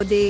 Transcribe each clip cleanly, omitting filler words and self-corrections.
دی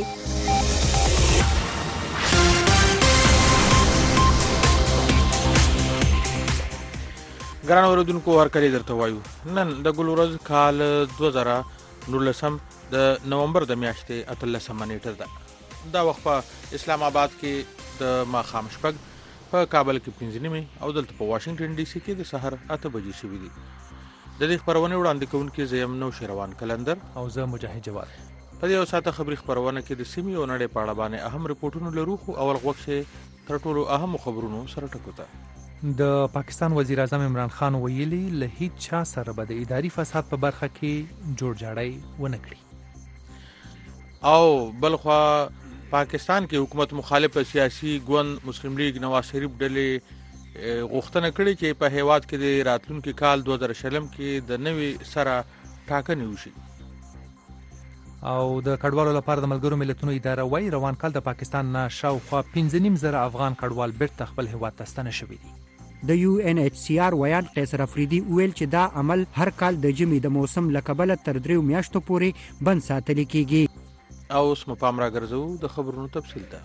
ګران اوریدونکو هرکلی درته وایو نن د ګل ورځ کال 2019 د نومبر د میاشتې 18 نیټه ده. دا وخت په اسلام آباد کې د ماښام شپږ، په کابل کې 5 نیمې او دلته په واشنگټن ډي سي کې د سحر 8 بجې شوي دي. د دې خبرونه وړاندې کوونکي زیم نو شروان کلندر او زه مجاهد جواد. په دې ساعته خبري خبرونه کې د سیمې او نړۍ په اړه باندې اهم رپورټونه لرو، خو اول وخت تر ټولو اهم خبرونو سره ټکوته. د پاکستان وزیر اعظم عمران خان ویلي له هیڅ چا سره به د اداري فساد په برخه کې جوړجاړی ونه کړي. او بلخوا پاکستان کې حکومت مخالف سیاسي ګوند مسلم لیگ نواز شریف ډلې غوښتنه کړې چې په هیواد کې د راتلونکي کال 2020 کې د نوي سره ټاکنې وشي. او د کډوالو لپاره د ملګرو ملتونو اداره وايي روان کال د پاکستان نه شاوخوا 15,000 افغان کډوال بیرته خپل هیواد ته ستنه شوي دي. د UNHCR ویان قیصر افریدي ویل چې دا عمل هر کال د ژمي د موسم له کبله تر 3 میاشتو پورې بند ساتل کیږي. او اوس مو پام راګرځو د خبرونو تفصیل ته.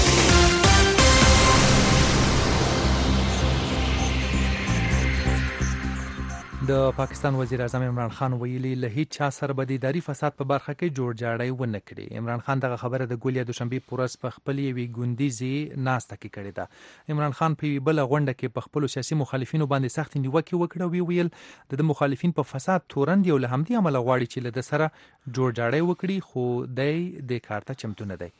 د پاکستان وزیر اعظم عمران خان ویلي له هیڅ چا سره به د اداري فساد په برخه کې جوړجاړی ونه کړي. عمران خان دغه خبره د ګولیا دوشنبه پورس په خپل یوې ګوندیزي ناسته کې کړې ده. عمران خان په بل غونډه کې په خپل سیاسي مخالفینو باندې سخت نیوکه وکړه او ویل د مخالفین په فساد تورند یو له همدې عمل غواړي چې له سره جوړجاړی وکړي، خو د کار ته چمتو نه دی.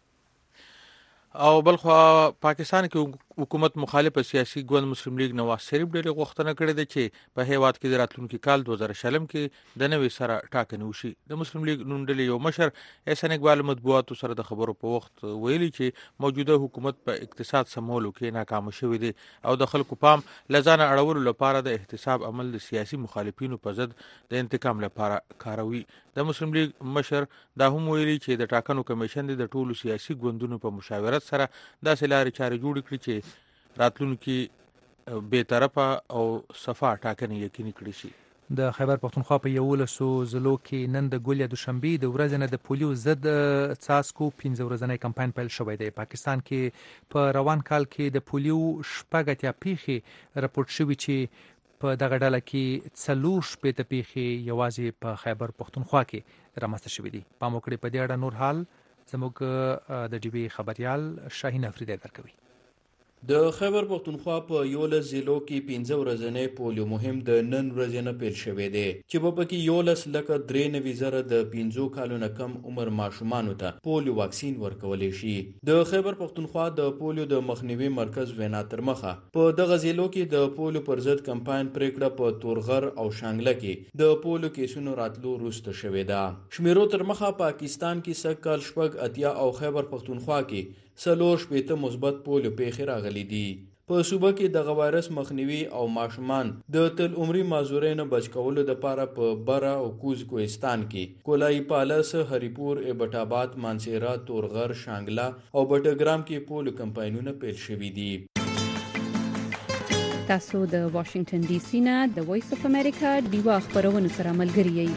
او بلخوا پاکستان کې حکومت مخالف سیاسي ګوند مسلم لیگ نواز شریف ډېر غوښتنه کړې ده چې په هیواد کې د راتلونکي کال 2020 کې د نوي سره ټاکنې وشي. د مسلم لیگ نوم ډلې یو مشر احسان اقبال مطبوعاتو سره د خبرو په وخت ویلي چې موجوده حکومت په اقتصاد سمولو کې ناکام شوی دی او د خلکو پام لزانه اړولو لپاره د احتساب عمل د سیاسي مخالفینو په ضد د انتقام لپاره کاروي. د مسلم لیگ مشر دا هم ویلي چې د ټاکنو کمیشن د ټولو سیاسي ګوندونو په مشاورت سره داسې لارې چارې جوړې کړي چې راتلونکي بې طرفه او صفا ټاکنې یقیني کړي شي. د خیبر پختونخوا په 11 ضلعو کې نن د ګولیا دوشنبه د ورځې نه د پولیو ضد څاڅکو 15 ورځنی کمپاین پیل شوی دی. پاکستان کې په روان کال کې د پولیو شپږ پیښې راپورټ شوې چې په دغه ډله کې 40 پیښې یوازې په خیبر پختونخوا کې رامنځته شوې دي. پام وکړئ په دې اړه نور حال زموږ د ډي بي خبريال شاهین افریدی درکوي. د خیبر پختونخوا په 11 ضلعو کې 15 ورځنی پولیو مهم د نن ورځې نه پیل شوی دی چې په پکې 11,93,000 د 15 کالو نه کم عمر ماشومانو ته پولیو واکسین ورکولې شي. د خیبر پختونخوا د پولیو د مخنیوي مرکز وینا تر مخه په دغه ضلعو کې د پولیو پر ضد کمپاین پریکړه په تورغر او شانګله کې د پولیو کیسونو راتلو وروسته شوې ده. شمیرو تر مخه پاکستان کې سکهال شپږ اتیا او خیبر پختونخوا کې 40 مثبت پولیو پیښې راغلي دي. په صوبه کې دغه وایرس مخنیوي او ماشومان د تل عمري معذورینو بچ کولو لپاره په برا او کوز کوهستان کې کولای پالس، هریپور، ایبټ آباد، مانسیرا، تورغر، شانګلا او بټګرام کې پولیو کمپاینونه پیل شوي دي. تاسو د واشنگټن ډي سي نه د وایس اف امریکا دیوا خبرونه سره ملګری یئ.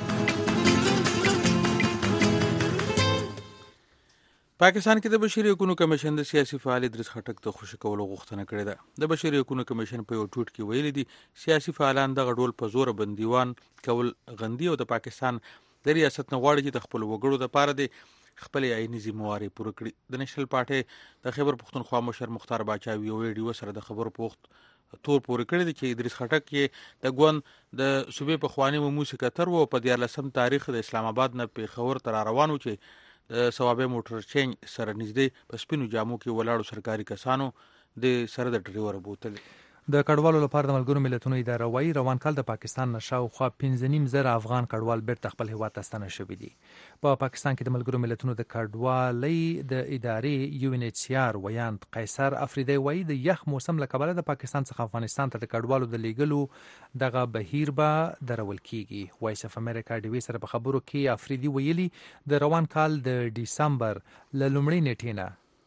پاکستان کې د بشري حقوقو کمیشن د سیاسي فعال ادریس خټک ته خوشی کولو غوښتنه کړې ده. د بشري حقوقو کمیشن په یو ټویټ کې ویلي دي سیاسي فعالان دغه ډول په زور بندیوان کول غندي او د پاکستان د ریاست نه غواړي چې د خپل وګړو لپاره د خپل عیني ذمہواري پوره کړي. د نېشنل پارټي د خیبر پختونخوا مشر مختار باچا ویو ویډیو سره د خبرو په وخت تور پورې کړی دی چې ادریس خټک کې د ګوند د صوبې په خواني موسیقي تر و په 14 تاریخ د اسلام آباد نه پیښور تر روانو چې ثوابه موټر چینج سره نږدې په سپینو جامو کې ولاړو سرکاري کسانو د سره د ډریور بوتل. د کډوالو لپاره د ملګرو ملتونو اداره وايي روان کال د پاکستان نه شاوخوا 15,000 افغان کډوال بیرته خپل هیواد ته ستنه شوي دي. په پاکستان کې د ملګرو ملتونو د کډوالۍ د ادارې UNHCR ویان قیصر افریدی وايي د یخ موسم له کبله د پاکستان څخه افغانستان ته د کډوالو د لیږلو دغه بهیر به درول کیږي. وایس اف امریکا ډي وی سره په خبرو کې افریدی ویلي د روان کال د ډیسمبر له لومړۍ نیټې نه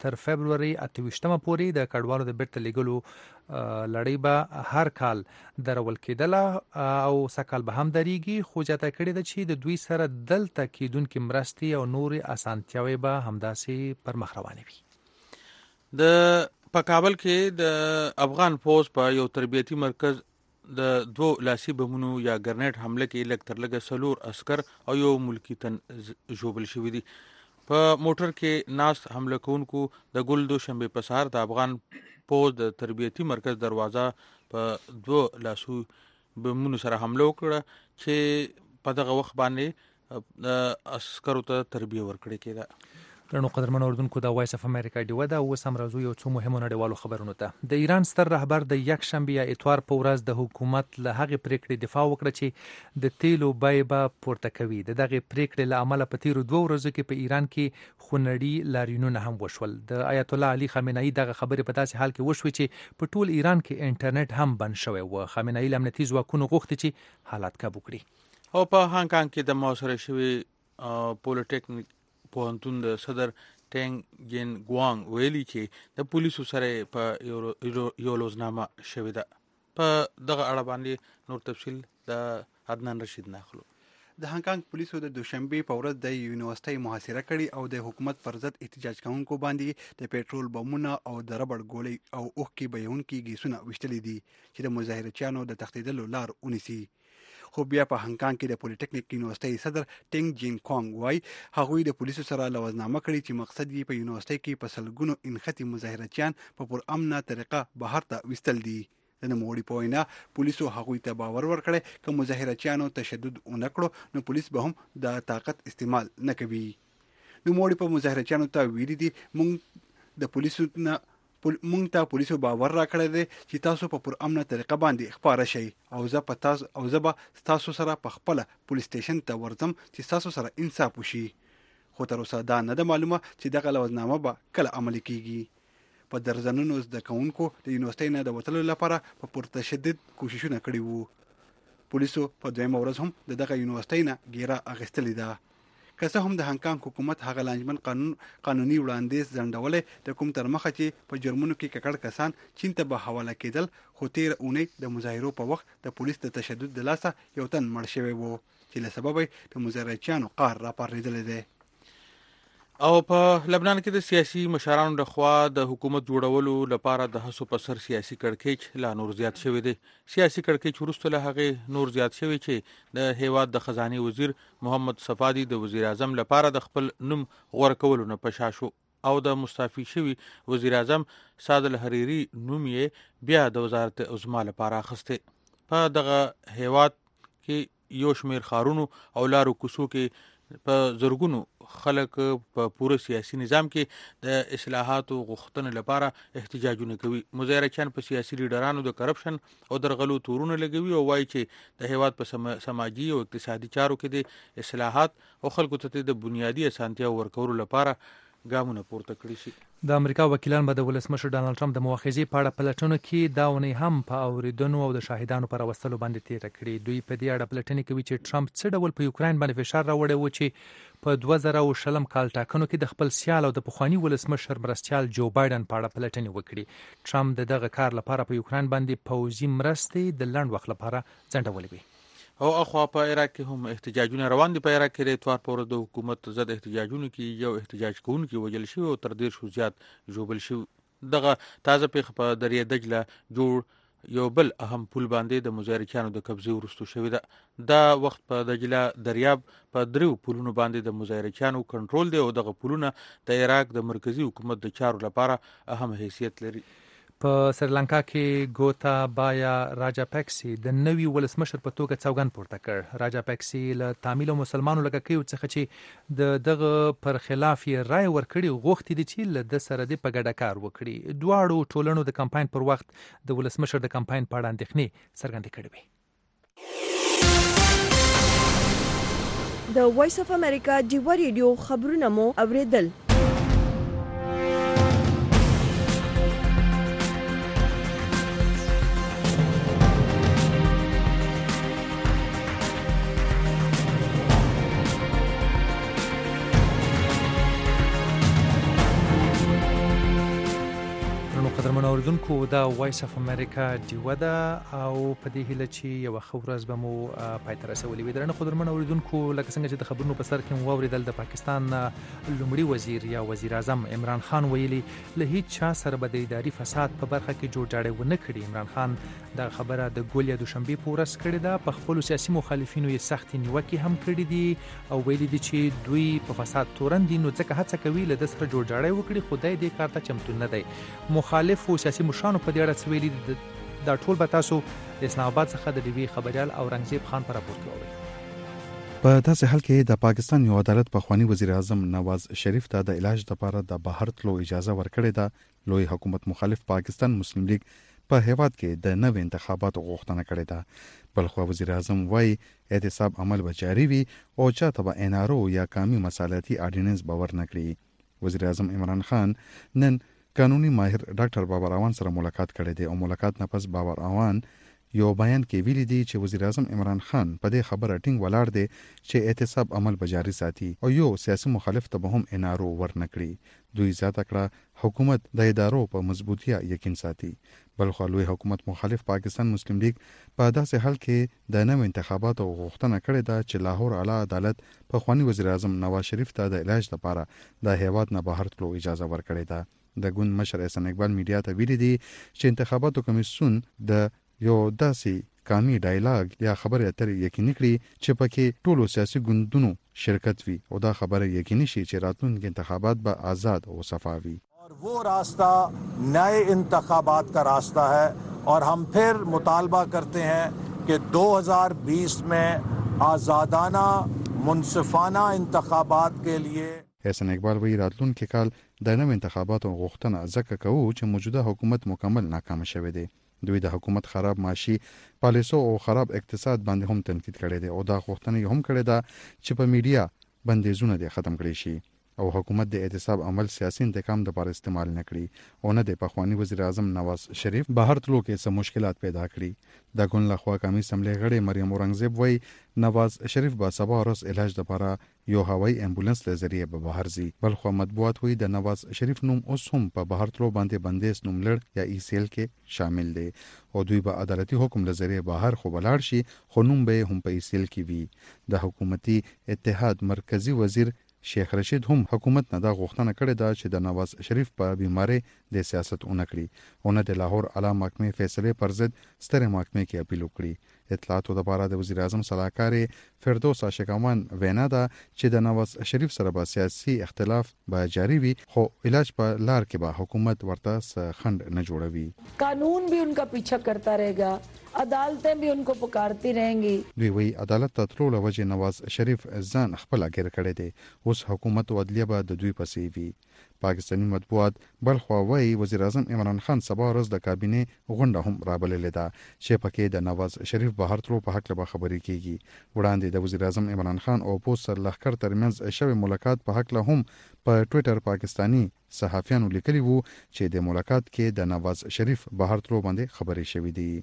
تر فبرवरी 28 پورې د کډوالو د بیرته لیږلو لړۍ به هر کال درول کېدله او سکهال به هم درېږي، خو زیاته کړې ده چې د دوی سره دلته کېدونکې مرستې او نورې اسانتیاوې به همداسې پر مخ روانې وي. په کابل کې د افغان پوز په یو تربیتي مرکز د 2 لاسي بمونو یا ګرنیټ حمله کې لږ تر لږه 4 عسكر او یو ملکی تن ژوبل شوي دي. په موټر کې ناس حمله کوونکو د ګل دوشنبه په سهار د افغان پوز د تربیتي مرکز دروازه په 2 لاسو بمونو سره حمله وکړه چې په دغه وخت باندې عسکرو ته تربیه ورکړې کېده. درنو قدرمن اوردونکو د وایس اف امریکا ډیوه دا اوس هم راځو یو څو مهمو نړیوالو خبرونو ته. د ایران ستر رهبر د یک شنبه یا اتوار په ورځ د حکومت له هغې پریکړې دفاع وکړه چې د تیلو بیې به پورته کوي. د دغې پریکړې له امله په تیرو 2 ورځو کې په ایران کې خونړي لاریونونه هم وشول. د آیت الله علي خامنه‌ای دغه خبرې په داسې حال کې وشوې چې په ټول ایران کې انټرنیټ هم بند شوی و. خامنه‌ای له امنیتي ځواکونو غوښتي چې حالات کابو کړي. او په هانګ کانګ کې د موثره شوي پولیټیکنیک پوهنتون د صدر ټینګ جین ګوانګ ویلي چې د پولیسو سره په یو لوزنامه شوې ده. په دغه اړه باندې نور تفصیل د عدنان رشید ناخلو. د هانګ کانګ پولیسو د دوشنبه په ورځ د یونیورسيټي محاصره کړي او د حکومت پر ضد احتجاج کوونکو باندې د پېټرول بمونه او د ربړ ګولۍ او اوښکې بهونکي ګیسونه وشتلې دي چې د مظاهرچیانو د تښتېدلو لار ونیسي. خو بیا په هانګ کانګ کې د پولیټیکنیک یونیورسيټي صدر ټینګ جین کوانګ وای هغوی د پولیسو سره لوزنامه کړي چې مقصد یې په یونیورسيټي کې په سلګونو انختی مظاهرچیان په پرامنه طریقه بهر ته وستل دي. د نوموړي په وینا پولیسو هغوی ته باور ورکړی که مظاهرچیانو تشدد ونه کړو نو پولیس به هم د طاقت استعمال نه کوي. نوموړي په مظاهرچیانو ته ویلي دي مونږ ته پولیسو باور راکړی دی چې تاسو په پرامنه طریقه باندې خپاره شئ او زه به تاسو سره په خپل پولیس سټیشن ته ورځم چې تاسو سره انصاف وشي. خو تر اوسه دا نه ده معلومه چې دغه لوزنامه به کله عملي کیږي. په درزنونو زده کوونکو د یونیورسيټي نه د وتلو لپاره په پرتشدد کوششونه کړي وو. پولیسو په 2 ورځ هم دغه یونیورسيټي نه ګیره اخیستلې ده. که څه هم د هانګ کانګ حکومت هغه لانجمن قانوني وړاندیز ځنډولې د کوم تر مخه چې په جرمونو کې ککړ کسان چین ته به حواله کېدل، خو تیر اونۍ د مظاهرو په وخت د پولیس د تشدد د لاسه یو تن مړ شوی وو چې له سببه د مظاهرچیانو قهر راپارېدلی دی. او په لبنان کې د سیاسي مشرانو لخوا د حکومت جوړولو لپاره د هڅو په سر سیاسي کړکېچ لا نور زیات شوی دی. سیاسي کړکېچ وروسته له هغې نور زیات شوی چې د هیواد د خزانه وزیر محمد صفادي د وزیر اعظم لپاره د خپل نوم غوره کولو نه پشا شو او د مستعفي شوی وزیر اعظم سعد الحریری نوم یې بیا د وزارت عظما لپاره اخیسته. په دغه هیواد کې یو شمېر ښارونو او لارو کوڅو کې په زرګونو خلک په پوره سیاسي نظام کې د اصلاحاتو غوښتنې لپاره احتجاجونه کوي. مظاهرچیان په سیاسي لیډرانو د کرپشن او درغلو تورونه لګوي او وایي چې د هیواد په سماجی او اقتصادي چارو کې د اصلاحات او خلکو ته د بنیادی اسانتیاو ورکولو لپاره ګامونه پورته کړی شي. د امریکا وکیلان به د ولسمشر ډانلډ ټرمپ د مؤاخذې په اړه پلټنو کې دا ونې هم په اوریدنو او د شاهدانو پر راوستلو باندې تیر کړي. دوی په دې اړه پلټنې کوي چې ټرمپ څه ډول په یوکراین باندې فشار راوړی و چې په 2020 کال ټاکنو کې د خپل سیال او د پخوانی ولسمشر مرستیال جو بایدن په اړه پلټنې وکړي. ټرمپ د دغه کار لپاره په یوکراین باندې پوځي مرستې د لنډ وخت لپاره ځنډولې وي. او اخوا په عراق کې هم احتجاجونه روان دي. په عراق کې د اتوار په ورځ د حکومت ضد احتجاجونو کې یو احتجاج کوونکی وژل شوی او تر 150 زیات ژوبل شوي. دغه تازه پیښه په دریای دجله جوړ یو بل اهم پل باندې د مظاهرچیانو د قبضې وروسته شوی ده. دا وخت په دجله دریاب په 3 پلونو باندې د مظاهرچیانو کنټرول دی او دغه پلونه د عراق د مرکزی حکومت د چارو لپاره اهم حیثیت لري. په سریلانکا کې ګوتابایا راجاپکسي د نوي ولسمشر په توګه سوګند پورته کړ. راجاپکسي له تامل او مسلمانانو لکه څخه چې دغه پر خلاف یې رائے ورکړي غوښتي دي چې له د سره د په ګډه کار وکړي. دواړو ټولنو د کمپاین پر وخت د ولسمشر د کمپاین په اړه اندېښنې څرګندې کړې وي. د وایس اف امریکا ډیو ریډیو خبرونه مو اوریدل. اوریدونکو دا وایس اف امریکا ډیوه ده او په دې هیله چې یو خبرز به مو پای ته رسولې وي. درنه خبرمن اوریدونکو لکه څنګه چې د خبرونو په سر کې مو واوریدل د پاکستان لومړي وزیر یا وزیر اعظم عمران خان ویلي له هیڅ چا سره به د اداري فساد په برخه کې جوړجاړی ونه کړي. عمران خان دا خبره د ګول یا دوشنبه په ورځ کړې ده. په خپل سیاسي مخالفینو یې سخت نیوکې هم کړې دي او ویلي دي چې دوی په فساد تورن دي نو ځکه هڅه کوي له د سره جوړجاړی وکړي. خدای دې کار ته چمتو نه دی. مخالف او سیاسي مشرانو په دې اړه څه ویلي دا ټول به تاسو د اسلام آباد څخه د ډیوی خبريال اورنګزیب خان پر راپور کې واورئ. په داسې حال کې د پاکستان یو عدالت په خوانی وزیر اعظم نواز شریف ته د علاج لپاره د بهر تلو اجازه ورکړې ده. لوی حکومت مخالف پاکستان مسلم لیگ په هیواد کې د نوې انتخاباتو غوښتنه کړې ده. بلخو وزیر اعظم وايي احتساب عمل به جاري وي او چاته به انارو یا قومي مصالحتي اډیننس باور نه کړي. وزیر اعظم عمران خان نن قانوني ماهر ډاکټر بابر اوان سره ملاقات کړی دی او ملاقات نه پس بابر اوان یو بیان کې ویلي دی چې وزیر اعظم عمران خان په دې خبره ټینګ ولاړ دی چې احتساب عمل به جاري ساتي او یو سیاسي مخالف ته به هم انارو ورنکړي. دوی زیاته کړه حکومت د ادارو په مضبوطیا یقین ساتي. بلخو لوی حکومت مخالف پاکستان مسلم لیگ په داسې حال کې د نوو انتخاباتو غوښتنه کړې ده چې لاهور اعلی عدالت په خوانی وزیر اعظم نواز شریف ته د علاج لپاره د هیواد نه بهر تلو اجازه ورکړې ده. د ګوند مشر احسان اقبال میډیا ته ویلي دي چې انتخاباتو کمیسیون د یو داسې قومي ډایلاګ یا خبرې اترې یقیني کړي چې پکې ټولو سیاسي ګوندونو شرکت وي او دا خبره یقیني شي چې راتلونکي انتخابات به آزاد او شفاف وي. और वो रास्ता नए इंतखाबात का रास्ता है और हम फिर मुतालबा करते हैं कि 2020 में आज़ादाना मुनसिफाना इंतखाबात के लिए احسان اقبال وی راتلونکي کال د نوو انتخاباتو غوښتنه ځکه کوو چې موجوده حکومت مکمل ناکام شوی دی. دوی د حکومت خراب معاشي پالیسو او خراب اقتصاد باندې هم تنقید کړی دی او دا غوښتنه هم کړې ده چې په میډیا بندیزونه دې ختم کړي شي او حکومت د احتساب عمل سیاسي انتقام لپاره استعمال نه کړي او نه د پخوانی وزیر اعظم نواز شریف بهر تلو کې څه مشکلات پیدا کړي. د ګوند لخوا قومي اسمبلی غړي مریم اورنګزیب وای نواز شریف با سبا ورځ علاج لپاره یو هوایي امبولانس له ذریعہ به بهر ځي. بلخو مطبوعات وای د نواز شریف نوم اوس هم په بهر تلو باندې بندیز نوملړ یا ایسیل کې شامل دی او دوی به عدالتي حکم له ذریعہ بهر خو بلاړ شي خو نوم به هم په ایسیل کې وي. د حکومتي اتحاد مرکزی وزیر شیخ رشید هم حکومت نه دا غوښتنه کړې ده چې د نواز شریف په بیماری د سیاست اونکړي او نه د لاهور اعلی محکمې فیصله پر ضد ستر محکمې کې اپیل وکړي. اطلاعاتو لپاره د وزیر اعظم صلاحکار فردوس عاشقامان وینا ده چې د نواز شریف سره به سیاسي اختلاف به جاری وي خو علاج په لار کې به حکومت ورته خند نه جوړوي. قانون भी उनका पीछा करता रहेगा, عدالتیں بھی ان کو پکارتی رہیں گی. دوی وی عدالت ته تلو لوجه نواز شریف ځان خپل اګر کړی دی. اوس حکومت او عدلیه به د دوی پسې وي. پاکستانی مطبوعات بلخو وی وزیر اعظم عمران خان سبا ورځ د کابینه غونډه هم رابللې ده چې پکې د نواز شریف بهر تلو په حق له خبرې کیږي. وړاندې د وزیر اعظم عمران خان او پوسټر لخر ترمنځ شوی ملاقات په حق له هم په ټوئیټر پاکستانی صحافیانو لیکلي وو چې د ملاقات کې د نواز شریف بهر تلو باندې خبرې شوې دي.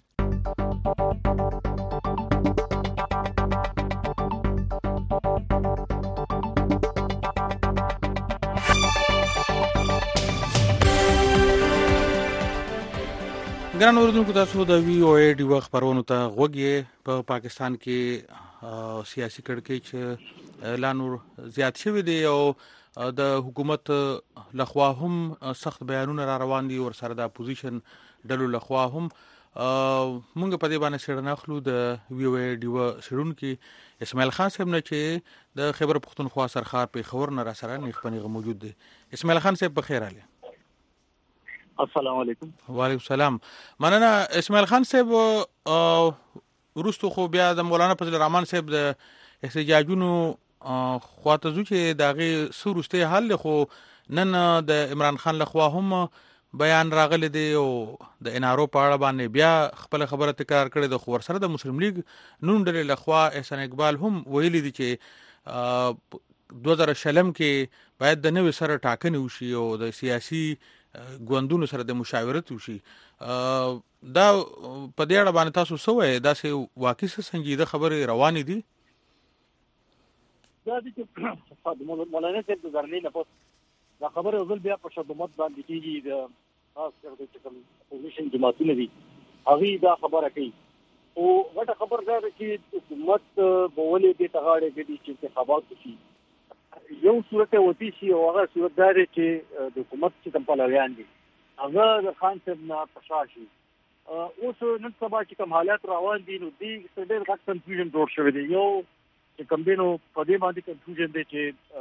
ګران اوردونکو تاسو د وی او ای ډیو خبرونو ته غوږی. په پاکستان کې سیاسي کړکېچ اعلان زیات شوی دی او د حکومت لخوا هم سخت بیانونه را روان دي ور سره د اپوزیشن ډلو لخوا هم مونږ په دې باندې سره ناخلو د وی او ای ډیو شرون کې اسماعیل خان صاحب نه چې د خیبر پختونخوا سرخار په خبر نه را سره نیخ پنیغه موجود دی. اسماعیل خان صاحب بخیر علي. السلام علیکم. وعلیکم السلام. مننه اسماعیل خان صاحب. ورستو خو بیا د مولانا فضل الرحمن صاحب د احتجاجونو خواته ځو چې داغه سورسته حل خو نن د عمران خان لخوا هم بیان راغلی دی او د انارو په اړه باندې بیا خپل خبره تکرار کړې د خور سره د مسلم لیگ نون ډلې لخوا احسان اقبال هم ویلي دی چې 2000 کې باید د نوې سره ټاکنې وشي او د سیاسي ګوندونو سره د مشاورت وشي. دا په دې اړه باندې تاسو څه وایي؟ دا سه واقعي سنجیده خبره روانې دي؟ دا چې مولانا صاحب د ځرنې نه پوس دا خبره ځل بیا په شدت باندې کیږي. خاص کر د کوم اپوزیشن جماعتونه دي هغه دا خبره کوي او غټه خبر دا ده چې حکومت بولې د تغاړې کې چې انتخابات شي یو صورت وتی شي او هغه صورت دا ده چې د حکومت چې کوم پلویان دي هغه د خان صاحب نه پښاشي اوس نن سبا چې کوم حالات روان دي نو دې ډېر غټ کنفیوژن جوړ شوی دی یو چې کوم دینو په دې باندې کنفیوژن دی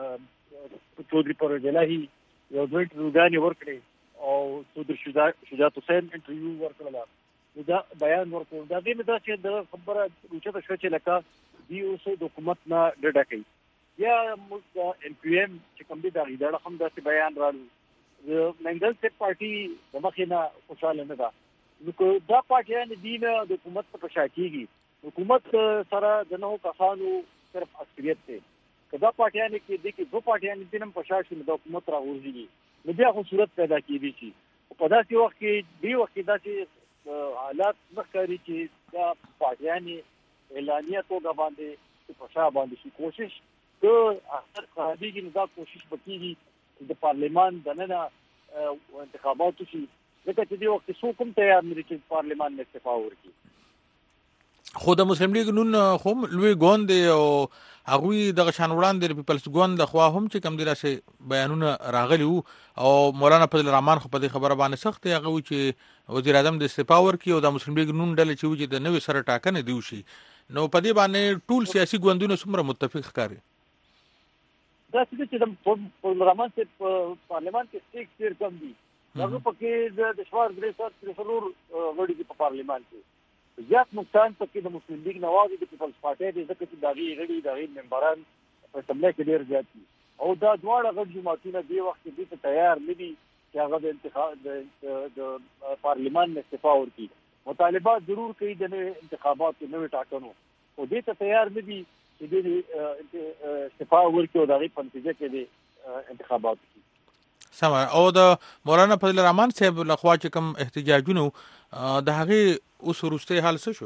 چې چودري پرویز الهی یو دوه انټروګانې ورکړي او چودري شجاعت حسین انټرویو ورکړل دا بیان ورکول دا دې نه چې د خبره اوچته شو چې لکه دی اوس د حکومت نه ډډه کوي یا موږ ام پی ایم چې کوم دي دا غیډه هم دا بیان رالو د منګل سټ پارټي د مخینه خوشاله نه ده نو دا پارټیان دي نه د حکومت په شاکیږي حکومت سره د نو کسانو صرف اکثریت ته کدا پارټیان کې د کې دو پارټیان دي نن په شاکي د حکومت راوځي نو بیا خو صورت پیدا کیږي چې په داسې وخت کې دی وخت دا چې حالات مخکري چې دا پارټیانې اعلانیه توګه باندې په شا باندې شي کوشش که اکثر خارجي نه دا کوشش وکړي چې د پارلیمان دننه انتخابات شي ځکه چې دی وخت څوک هم تیار نه دي چې پارلیمان نه استعفا ورکړي خو د مسلم لیگ نون هم لوی ګوند او هغه د غشان وړاندې پیپلز ګوند خو هم چې کم دی راسه بیانونه راغلی او مولانا فضل الرحمن خو په دې خبره باندې سخت هغه چې وزیر اعظم د استعفا ورکړي او د مسلم لیگ نون ډله چې د نوې سره ټاکنه دی وشي نو په دې باندې ټول سیاسي ګوندونه څومره متفق ښکاري دا چې د الرحمن په پارلیمان کې سټیک ډیر کم دي هغه پکې د شوار درې څلور غړي په پارلیمان کې زیات نقصان پکې د مسلم لیگ نواز د پیپلز پارټي د ځکه چې داغي غړي داغي ممبران په سمله کې ډیر زیات دي او دا دواړه غړي جماعتونه دی وخت کې د تیار نه دي چې هغه د انتخاب د پارلیمان نه استعفا ورکړي مطالبات ضرور کوي د انتخابات نوې ټاکنو او دې ته تیار نه دي چې د استعفا ورکړي او داغي په نتیجه کې د انتخابات سم او د مولانا فضل الرحمن صاحب لخوا چې کوم احتجاجونه د هغه اوس وروسته حال څه شو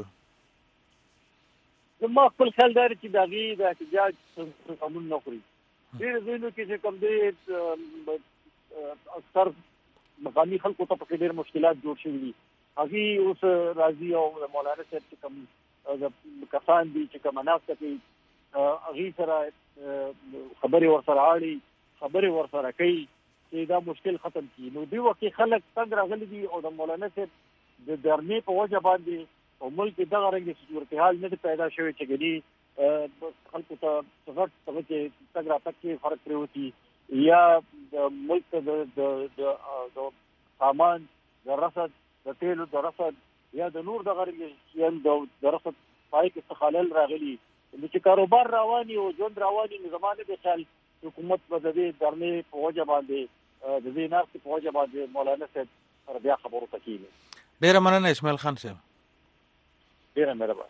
زما خپل خیال دی چې داغي د احتجاج قانون نه خوري ډېر ځینو کې چې کوم دي اکثر مقامي خلکو ته په ډېر مشکلات جوړ شوي دي هغه اوس راضي او مولانا صاحب چې کوم کسان دي چې کوم منافقت کوي هغه سره خبري ورسره اړي خبري ورسره کوي چې دا مشکل ختم کړي نو دی وخت خلک څنګه راغلي دي او د مولانا صاحب د درنې په وجه باندې او ملک دغه رنګ صورتحال نه پیدا شوی چې ګني خلکو ته څنګه چې څنګه پکې فرق پروتي یا د ملک د سامان د رصد د تیلو د رصد یا د نور دغه رنګ یا د رصد پای کې استخلال راغلي چې کاروبار رواني او ژوند رواني نو زمانه د خیال حکومت په دې درنې په وجه باندې د دې ناس په وجه باندې مولانا صاحب بیا خبرو تکیږي ډیر مننه اسماعیل خان صاحب ډیر مهربان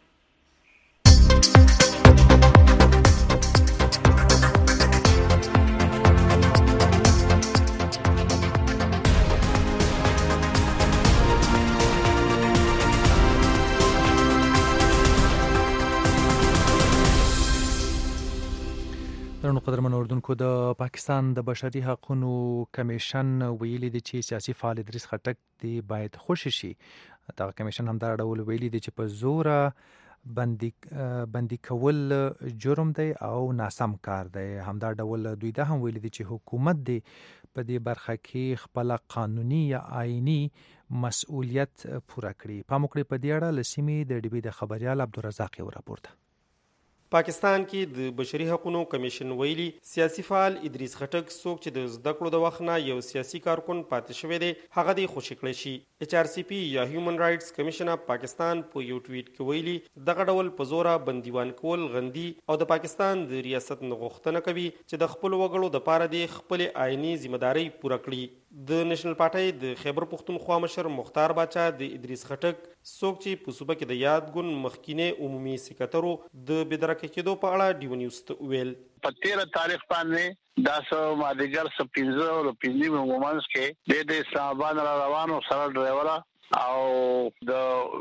درنو قدرمن اردوونکو د پاکستان د بشري حقوقو کمیشن ویلي دی چې سیاسي فعال ادریس خټک دی باید خوشی شي دا کمیشن هم دا ډول ویلي دی چې په زور بندي کول جرم دی او ناسم کار دی هم دا ډول دوی دا هم ویلي دی چې حکومت دی په دې برخه کې خپل قانوني یا آئینی مسؤلیت پوره کړي پاموکړي په دې اړه لسیمې د ډیبي د خبريال عبدالرزاق یو راپورته پاکستان کې د بشري حقوقو کمیشن ویلي سیاسي فعال ادریس خټک څوک چې د زده کړو د وخت نه یو سیاسي کارکون پاتې شوی دی هغه دی خوشی کړی شي ایچ آر سی پی یا هیومن رائټس کمیشن اف پاکستان په یو ټویټ کې ویلي دغه ډول په زوره بندیوان کول غندي او د پاکستان د ریاست غوښتنه کوي چې د خپل وګړو د پاره د خپل آئینی ځمېداري پوره کړي د نېشنل پارټي د خیبر پختونخوا مشر مختار باچا د ادریس خټک څوک چې په صوبه کې د یاد ګون مخکینه عمومي سکرټرو د بدرکه کېدو په اړه ډیو نیوز ته ویل په 13 تاریخ باندې داسو مادیګر 15 او 15 مومنس کې د اسلام آباد را روانو سره ډرایور او د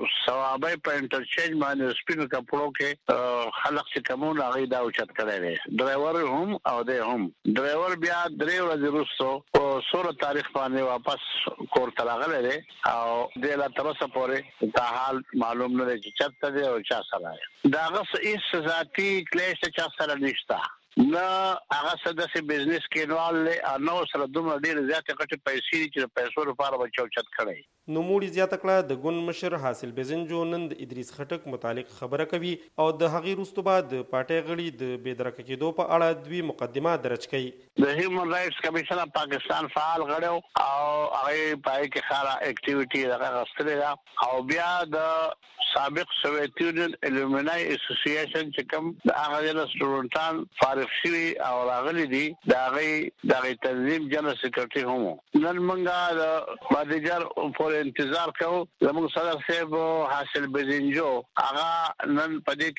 ثوابي په انټرچینج باندې سپینو کپړو کې خلک چې کومون هغه دا اوچت کړی دی ډرایور هم او د هم ډرایور بیا 3 ورځې وروسته په 16 تاریخ باندې واپس کور ته راغلی دی او د لا تر اوسه پورې دا حال معلوم نه دی چې چرته دی او چا سره دی دا غس هیڅ ذاتي کلیش چا سره نشته نه هغه سداسي بزنس کې نوال له نو سره دومره ډیر زیاتې کټه پیسې چې پیسو لپاره بچو چت کړي نو موړي زیاته کړه د ګوند مشر حاصل بزنجو نن د ادریس خټک متعلق خبره کوي او د هغې وروسته بعد د پارټۍ غړي د بېدرکه کېدو په اړه دوی مقدمه درج کړي د هیومن رائټس کمیشن اف پاکستان فعال غړو او هغه پای کې خاله اکټیویټي دغه غستلې ده او بیا د سابق سوویت یونین الومنای اسوسییشن چې کوم د هغه د سټوډنټان فارغ شوي او راغلي دي د هغه تنظیم جنرال سیکریټري هم نن موږ د مادیجر په انتظار کوو زموږ صدر صاحب حاصل بزنجو هغه نن پدې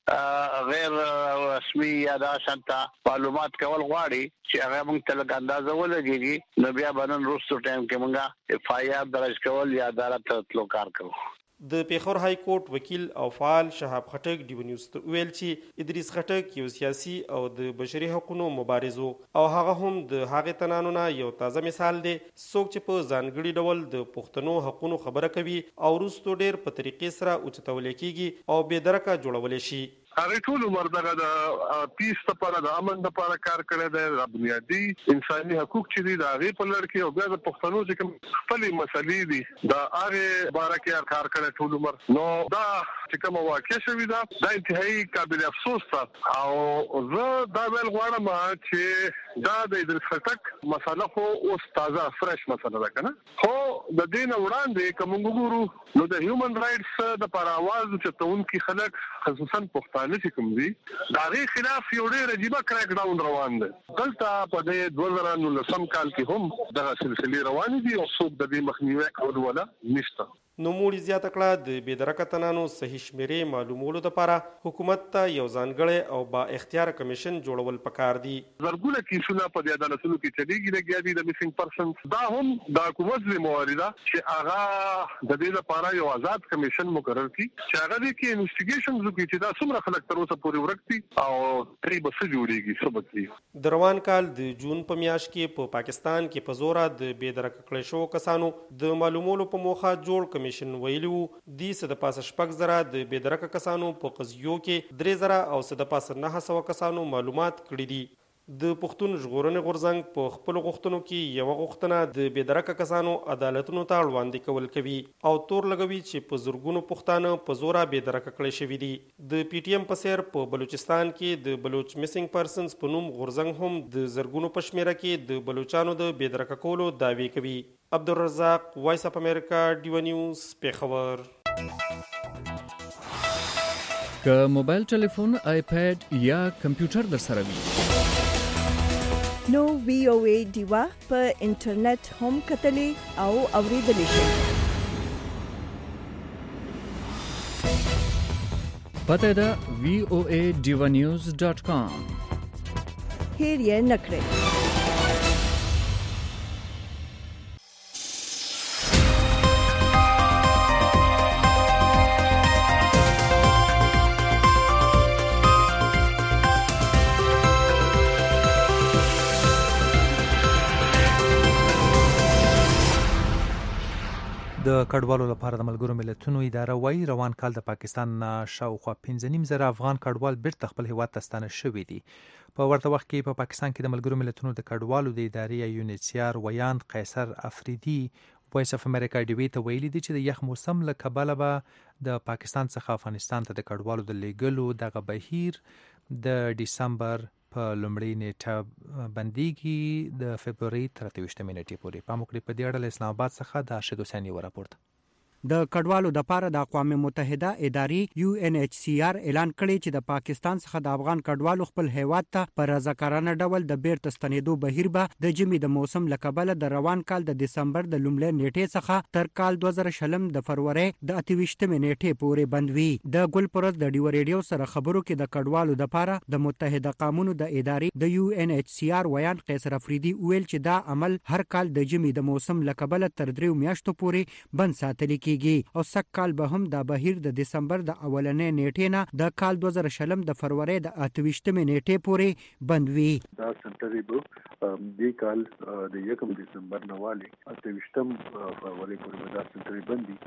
کې غیر رسمي یا د شانتا معلومات کول غواړي چې هغه موږ ته لږ اندازه ولګيږي نو بیا باندې وروسته ټایم کې موږ اف آی آر درج کول یا عدالت ته تلو کار کوو د پیښور های کورټ وکیل او فعال شهاب خټک ډیو نیوز ته ویل چې ادریس خټک یو سیاسي او د بشري حقوقو مبارز او هغه هم د هغه تنانو نه یو تازه مثال دی څوک چې په ځانګړي ډول د پښتنو حقوقو خبره کوي او وروسته ډیر په طریقې سره اوچتول کېږي او بې درکه جوړول شي هغه ټول عمر دغه د پیس لپاره د امن لپاره کار کړی دی د بنیادی انساني حقوق چې دي د هغه په لړ کې او بیا د پښتنو چې کوم خپل مسلې دي د هغه باره کې کار کړی ټول عمر نو دا چې کوم واقع شوی دا انتهایی قابل افسوس ده او زه دا ویل غواړم چې دا د ادریس خټک مسله خو اوس تازه فرش مسله ده کنه خو د دین وړاندې کوم وګورو نو د هیومن رائټس د پر आवाज چتونکي خلک خصوصا پښتانه چې کوم دي دا غي خلاف یو ډېر عجیب کریک ډاون روان دي دلته په دې 2019 کال کې هم دا سلسله روان دي او څوک د دې مخنیوي کول ولا نشته نو موړي زیاته کړه د بېدرکه تنانو صحیح شمیرې معلومولو لپاره حکومت ته یو ځانګړی او با اختیار کمیشن جوړول پکار دي زرګونه کیسونه په دې عدالتونو کې چلیږي لګیا دي د میسنګ پرسنز دا هم د حکومت ذمہواری ده چې هغه د دې لپاره یو آزاد کمیشن مقرر کړي چې هغه دې کې انویسټیګیشنز وکړي چې دا څومره خلک تر اوسه پورې ورکتي او تری بس جوړیږي سبب دي د روان کال د جون په میاشت کې په پاکستان کې په زوره د بېدرکه کړي شو کسانو د معلومولو په موخه جوړ کمیشن ویلو دي چې د پاسه شپږ زره د بېدرکه کسانو په قضیو کې 3 زره او د پاسه 900 کسانو معلومات کړي دي د پښتون ژغورنې غورځنګ په خپل غوښتنو کې یو غوښتنه د بېدرکه کسانو عدالتونو ته وړاندې کول کوي او تور لګوي چې په زرګونو پښتانه په زوره بېدرکه کړي شوي دي د پی ټی ایم په څیر په بلوچستان کې د بلوچ میسنګ پرسنز په نوم غورځنګ هم د زرګونو په شمیره کې د بلوچانو د بېدرکه کولو دعوی کوي عبدالرزاق وایس اف امریکا ډیو نیوز پیښور که موبایل ټلیفون آیپاد یا کمپیوټر در سره وي نو وی او ای دیوا په انټرنیټ هم کتلې او اوریدلې شي پته ده voadivanews.com هیر یې نکړئ د کډوالو لپاره د ملګرو ملتونو اداره وايي روان کال د پاکستان شاوخوا 15.5 زره افغان کډوال بیرته خپل هیواد ته ستانه شوي دي. په ورته وخت کې په پاکستان کې د ملګرو ملتونو د کډوالو د ادارې یونیسیار ویاند قیصر افریدي وایس اف امریکا ډیوی ته ویلي دي چې د یخ موسم له کبله به د پاکستان څخه افغانستان ته د کډوالو د لیږلو دغه بهیر د ډیسمبر په لومړۍ نیټه بنديږي د فبرवरी 23 نیټې پورې. په موږ په دې اړه اسلام آباد څخه د ارشد حسیني راپورټ. د کډوالو د پاره د اقوام متحده ادارې UNHCR اعلان کړی چې د پاکستان څخه د افغان کډوالو خپل هیواد ته پر رضاکارانه ډول د بیرته ستنېدو بهیر به د ژمي د موسم له کبله د روان کال د دسمبر د لومړۍ نیټې څخه تر کال 2020 د فروری د 28 نیټې پورې بند وي. د ګلپرز د ډیو ریډیو سره خبرو کې د کډوالو د پاره د متحده قومونو د ادارې د UNHCR ویان قیصر افریدي ویل چې دا عمل هر کال د ژمي د موسم له کبله تر 3 میاشتو پورې بند ساتل کیږي او سږ کال به هم د بهیر د دسمبر د اولنې نیټې نه د کال 2020 د فروری د 28 نیټې پورې بند وي. دا سنټري به د کال د 1 دسمبر نه والی 28 فروری پورې دا سنټري بندي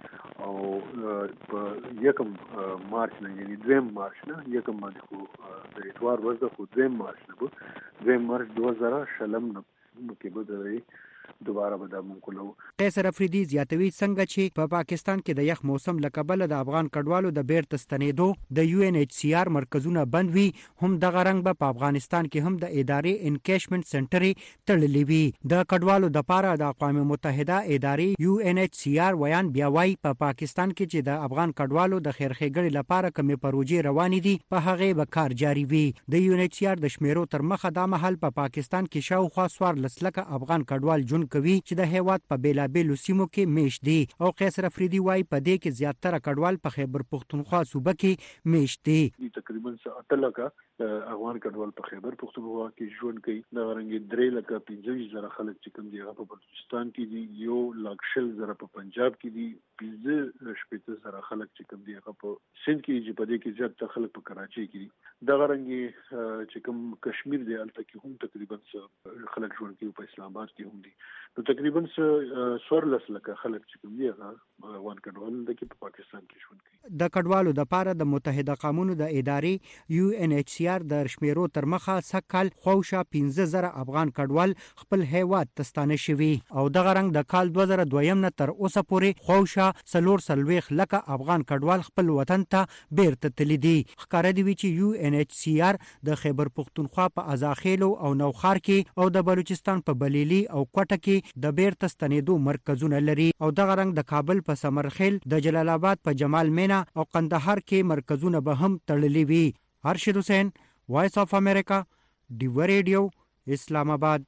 او په 1 مارچ نه یعنی 2 مارچ نه 1 باندې خو د اتوار ورځ د خو 2 مارچ نه به 2 مارچ 2020 نه کې به د دوباره به د منقولو. قیصر افریدي زیاتوي څنګه چې په پاکستان کې د یخ موسم له کبله د افغان کډوالو د بیرته ستنېدو د UNHCR مرکزونه بند وي، هم دغه رنګ به په افغانستان کې هم د ادارې انکیشمنټ سنټرې تړلې وي. د کډوالو د پاره د اقوام متحده ادارې UNHCR ویان بیا وايي په پاکستان کې چې د افغان کډوالو د خیرخېګړې لپاره کومې پروژې روانې دي په هغه به کار جاري وي. د UNHCR د شمیرو تر مخه دا مهال په پاکستان کې شاوخوا 14 لکه افغان کډوال ژوند کوي چې د هیواد په بیلابیلو سیمو کې میشت دي او قیصر افریدي وايي په دې کې زیاتره کډوال په خیبر پختونخوا صوبه کې میشت دي. تقریبا 8 لکه افغان کډوال په خیبر پختونخوا کې ژوند کوي. دا رنګ 3 لکه 15,000 خلک چې کوم دی هغه په بلوچستان کې دي، 1 لک 0 په پنجاب کې دي، 15,000 خلک چې کوم دی هغه په سند کې دي، په دې کې زیات خلک په کراچي کې دي. دا رنګ چې کوم کشمیر دی الته کې هم تقریبا خلک ژوند کوي، په اسلام آباد کې هم دي. نو تقریبا 14 لکه خلک چې کوم دی هغه افغان کډوال د په پاکستان کې ژوند کوي. د کډوالو د پاره د متحده قومونو د ادارې UNHCR د شمیرو تر مخه سکل خوشا 15,000 افغان کډوال خپل هیواد ته ستانه شوي او دغه رنګ د کال 2002 نه تر اوسه پورې خوشا 4 لکه افغان کډوال خپل وطن ته بیرته تللي دي. ښکاره دی چې UNHCR د خیبر پختونخوا په ازاخیلو او نوخار کې او د بلوچستان په بلیلی او کوټه کې د بیرته ستنېدو مرکزونه لري او دغه رنګ د کابل په سمرخیل، د جلال آباد په جمال مینا او قندهار کې مرکزونه به هم تړلي وي. ارشد حسین، وائس آف امریکا، ډیو ریډیو، اسلام آباد.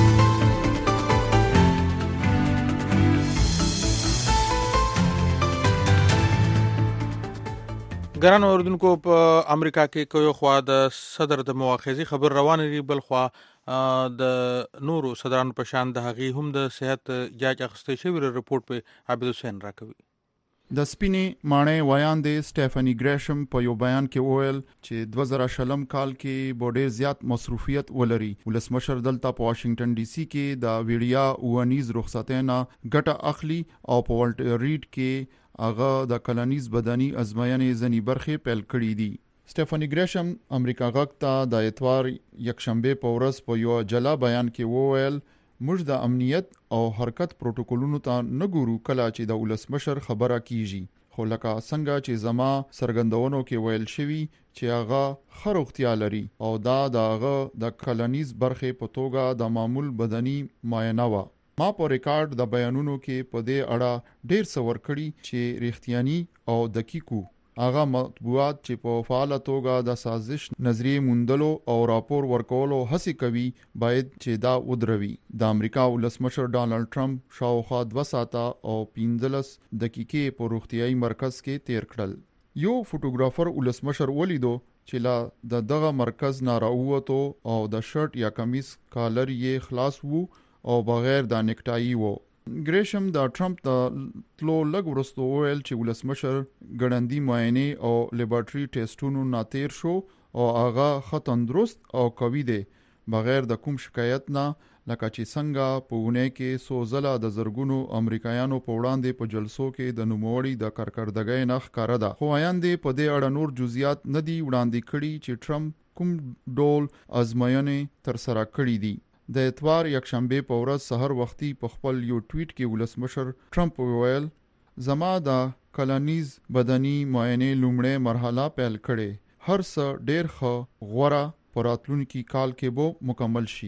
ګران اوردونکو په امریکا کې کوي خوا د صدر د مؤاخذې خبر روان دی، بل خوا د نورو صدرانو په شان د هغې هم د صحت جاج اخیستل شوی رپورټ په عابد حسین راکوي. د سپینې ماڼۍ ویاندې سټیفنی ګریشم په یو بیان کې وویل چې 2020 کال کې به ډېر زیات مصروفیت ولري. ولسمشر دلته په واشنگټن ډي سي کې د ویډیا ونیز رخصتینه ګټه اخلي او په والټر ریډ کې هغه د کلنیز بدني ازموینې ځینې برخې پیل کړې دي. سټیفنی ګریشم امریکا غږ ته د اتوار یکشنبه په ورځ په یو جلا بیان کې وویل موږ د امنیت او حرکت پروتوکولونو ته نه ګورو کله چې د ولسمشر خبره کیږي، خو لکه څنګه چې زما سرګندونو کې ویل شوی چې هغه ښه روغتیا لري او دا د هغه د کلنیز برخې په توګه د معمول بدني معاینه وه. ما په ریکارډ د بیانونو کې په دې اړه ډېر څه ورکړي چې ریښتیاني او دقیق وو. هغه مطبوعات چې په فعاله توګه د سازش نظریه موندلو او راپور ورکولو هڅه کوي باید چې دا ودروي. د امریکا ولسمشر ډانلډ ټرمپ شاوخوا 2 ساعته او 15 دقیقې په روغتیايي مرکز کې تیر کړل. یو فوټوګرافر ولسمشر ولیدو چې لا دغه مرکز نه راووتو او د شرټ یا کمیس کالر یې خلاص وو او بغیر د نیکټای وو. ګریشم د ټرمپ د تلو لږ وروسته وویل چې ولسمشر ګړندي معاینې او لیبارټري ټیسټونو نه تیر شو او هغه ښه تندرست او قوي دی بغیر د کوم شکایت نه، لکه چې څنګه په اونۍ کې څو ځله د زرګونو امریکایانو په وړاندې په جلسو کې د نوموړي د کارکردګۍ نه ښکاره ده. خو ویاندې په دې اړه نور جزئیات نه دي وړاندې کړي چې ټرمپ کوم ډول ازموینې ترسره کړي دي. د اتوار یکشنبه په ورځ سحر وختي په خپل یو ټویټ کې ولسمشر ټرمپ وویل زما د کلنیز بدني معاینې لومړی مرحله پیل کړې، هر څه ډېر ښه غوره په راتلونکي کال کې به مکمل شي.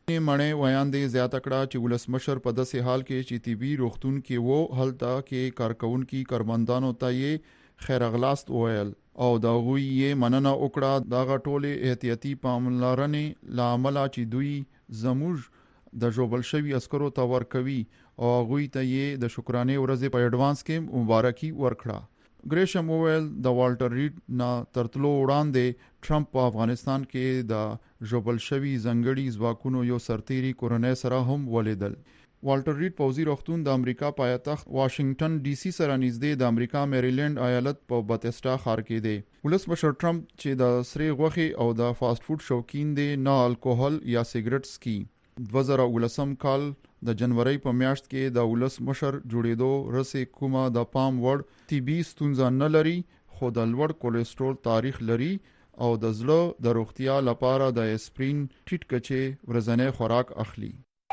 مړې ویان دی زیاته کړه چې ولسمشر په داسې حال کې چې طبي روغتون کې وو هلته کې کارکونکو کارمندانو ته یې خیر اغلاست ویل او دا غوی یې مننه وکړه دا ټولې احتیاطي پاملرنې لامل چې دوی زموږ د جوبل شوی عسکرو ته ورکوي او غوی ته یې د شکرانه ورځې په اډوانس کې مبارکي ورکړه. ګریشم وویل د والټر ریډ نه ترتلو وړاندې ټرمپ په افغانستان کې د جوبل شوی ځنګړي ځواکونو یو سرتیری کورنۍ سره هم ولیدل. والټر ریډ پوځي روغتون د امریکا پایتخت واشنگټن ډي سي سره نږدې د امریکا میریلند ایالت په باتسټا ښار کې دی. ولسمشر ټرمپ چې د سرې غوښې او د فاست فود شوقین دی نه الکوهول یا سیګریټ سکي. 2019 کال د جنوري په میاشت کې د ولسمشر جوړېدو رسې کومه د پام وړ طبي ستونزه نه لري خو د لوړ کولیسټرول تاریخ لري او د زړه د روغتیا لپاره د اسپرین ټیټ کچې ورځنی خوراک اخلي.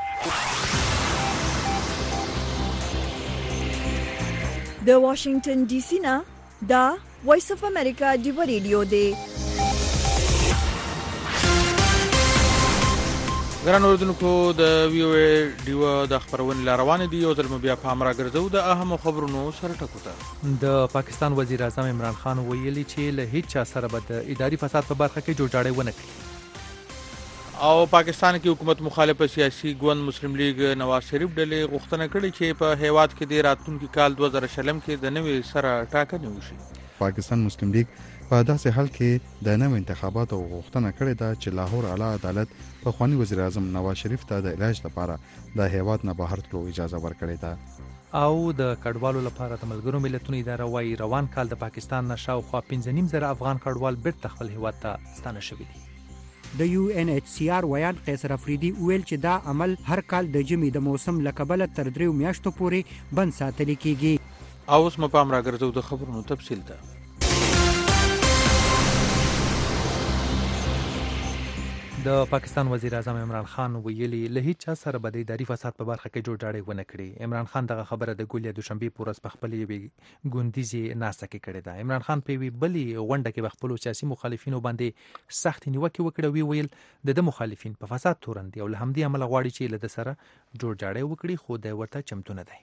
د واشنگټن ډي سي نه دا وایس اف امریکا دی ریډیو دی. ګران اوردونکو د وی او ای ډیو د خبرونې لروان دي او د بیا په امر ګرځو د اهم خبرونو سره ټکوته. د پاکستان وزیر اعظم عمران خان ویلي چې له هیڅ چا سره به د اداري فساد په برخه کې جوړجاړی ونه کړي. او پاکستان کې حکومت مخالف سیاسي ګوند مسلم لیگ نواز شریف ډلې غوښتنه کړې چې په هیواد کې د راتلونکي کال 2020 کې د نوې سره ټاکنې وشي. پاکستان مسلم لیگ په داسې حال کې د نوو انتخاباتو غوښتنه کړې ده چې لاهور اعلی عدالت په خواني وزیر اعظم نواز شریف ته د علاج لپاره د هیواد نه بهر تلو اجازه ورکړې ده. او د کډوالو لپاره د ملګرو ملتونو اداره وايي روان کال د پاکستان نه شاوخوا 15.5 افغان کډوال بیرته خپل هیواد ته ستانه شوي دي. د یو ان ایچ سی آر ویان قیصر افریدي ویل چې دا عمل هر کال د جمی د موسم لکبل تر 3 میاشتو پورې بند ساتل کیږي. اوس مپام راګرځو د خبرونو تفصیل ته. د پاکستان وزیر اعظم عمران خان ویلي له هیڅ چا سره به د اداري فساد په برخه کې جوړجاړی ونه کړي. عمران خان دغه خبره د ګولیا دوشنبه پورس په خپل یوې ګوندیزي ناسته کې کړې ده. عمران خان په وی بلی غونډه کې خپل سیاسي مخالفینو باندې سخت نیوکه وکړه. ویل د مخالفین په فساد تورن دي او له همدې عمل غواړي چې له سره جوړجاړی وکړي خو د ورته چمتو نه دی.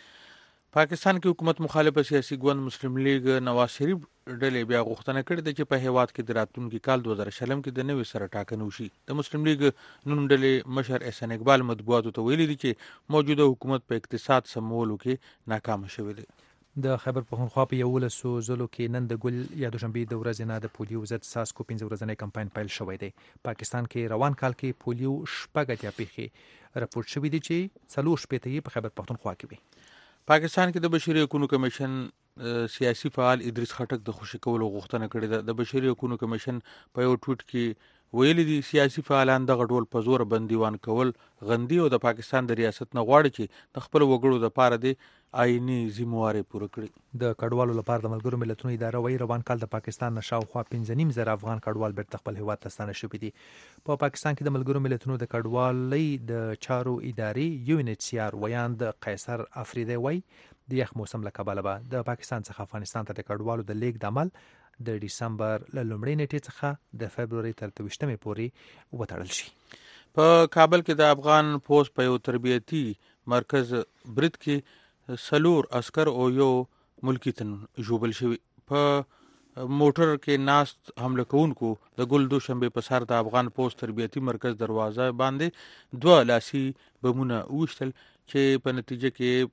پاکستان کې حکومت مخالف سیاسي ګوند مسلم لیگ نواز شریف ډلې بیا غوښتنه کړې ده چې په هیواد کې د راتلونکي کال 2020 کې د نوې سره ټاکنې وشي. د مسلم لیگ نون ډلې مشر احسان اقبال مطبوعاتو ته ویلي دي چې موجوده حکومت په اقتصاد سمولو کې ناکام شوی دی. د خیبر پښتونخوا په 11 ضلعو کې نن د ګل یا دوشنبه د ورځې نه د پولیو ضد ساسکو 15 ورځنی کمپاین پیل شوی دی. پاکستان کې روان کال کې پولیو شپږ پیښې راپورټ شوې دي چې 4 شپې په خیبر پښتونخوا کې وي. پاکستان کې د بشري حقوقو کمیشن سیاسي فعال ادریس خټک د خوشی کولو غوښتنه کړې ده. د بشري حقوقو کمیشن په یو ټویټ کې ویلي دي سیاسي فعالان د غډول په زور بندیوان کول غندي او د پاکستان د ریاست نه غواړي چې د خپل وګړو لپاره د آئینی ذمہواری پوره کړي. د کډوالو لپاره د ملګرو ملتونو اداره وايي روان کال د پاکستان نه شاوخوا 15.5 افغان کډوال بیرته خپل هیواد ته ستانه شوي دي. په پاکستان کې د ملګرو ملتونو د کډوالۍ د چارو ادارې یو ان ایچ سی آر ویان د قیصر افریدي وايي د یخ موسم له کبله به د پاکستان څخه افغانستان ته د کډوالو د لیږد عمل د ډیسمبر له لومړۍ نیټې څخه د فبروري تر 23مې پورې وتړل شي. په کابل کې د افغان پوسټ په یو تربیتی مرکز برید کې سلور عسكر او یو ملکی تن جوبل شوی. په موټر کې ناست حمله کوونکو د ګل دوشنبه په سر د افغان پوسټ تربیتی مرکز دروازه باندې 2 لاسي بمونه وشتل چې په نتیجه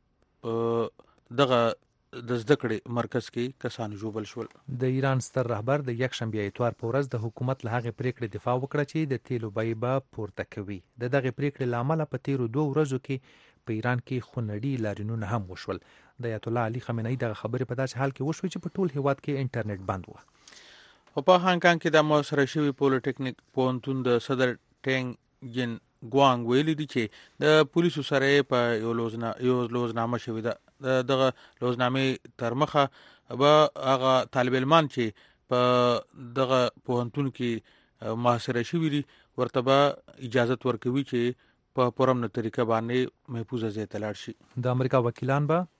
کې دغه د زده کړې مرکز کې کسان جوبل شول. د ایران ستر رهبر د یک شنبه اتوار په ورځ د حکومت له هغې پریکړې دفاع وکړه چې د تیلو بیې به پورته کوي. د دغه پریکړې له امله په تیرو 2 ورځو کې په ایران کې خونړي لاریونونه هم وشول. د آیت الله علي خامنه‌ای دغه خبرې په داسې حال کې وشوې چې په ټول هیواد کې انټرنیټ بند و. په هانګ کانګ کې د موثره شوی پولیټیکنیک پوهنتون د صدر ټینګ جن ګوانګ ویلي دي چې د پولیسو سره په یو لوزنامه شوی ده. دغه لوزنامې تر مخه به هغه طالب علمان چې په دغه پوهنتون کې محاصره شوي دي ورته به اجازه ورکوي چې په پرمنه طریقه باندې محفوظه ځای ته لاړ شي. د امریکا وکیلان به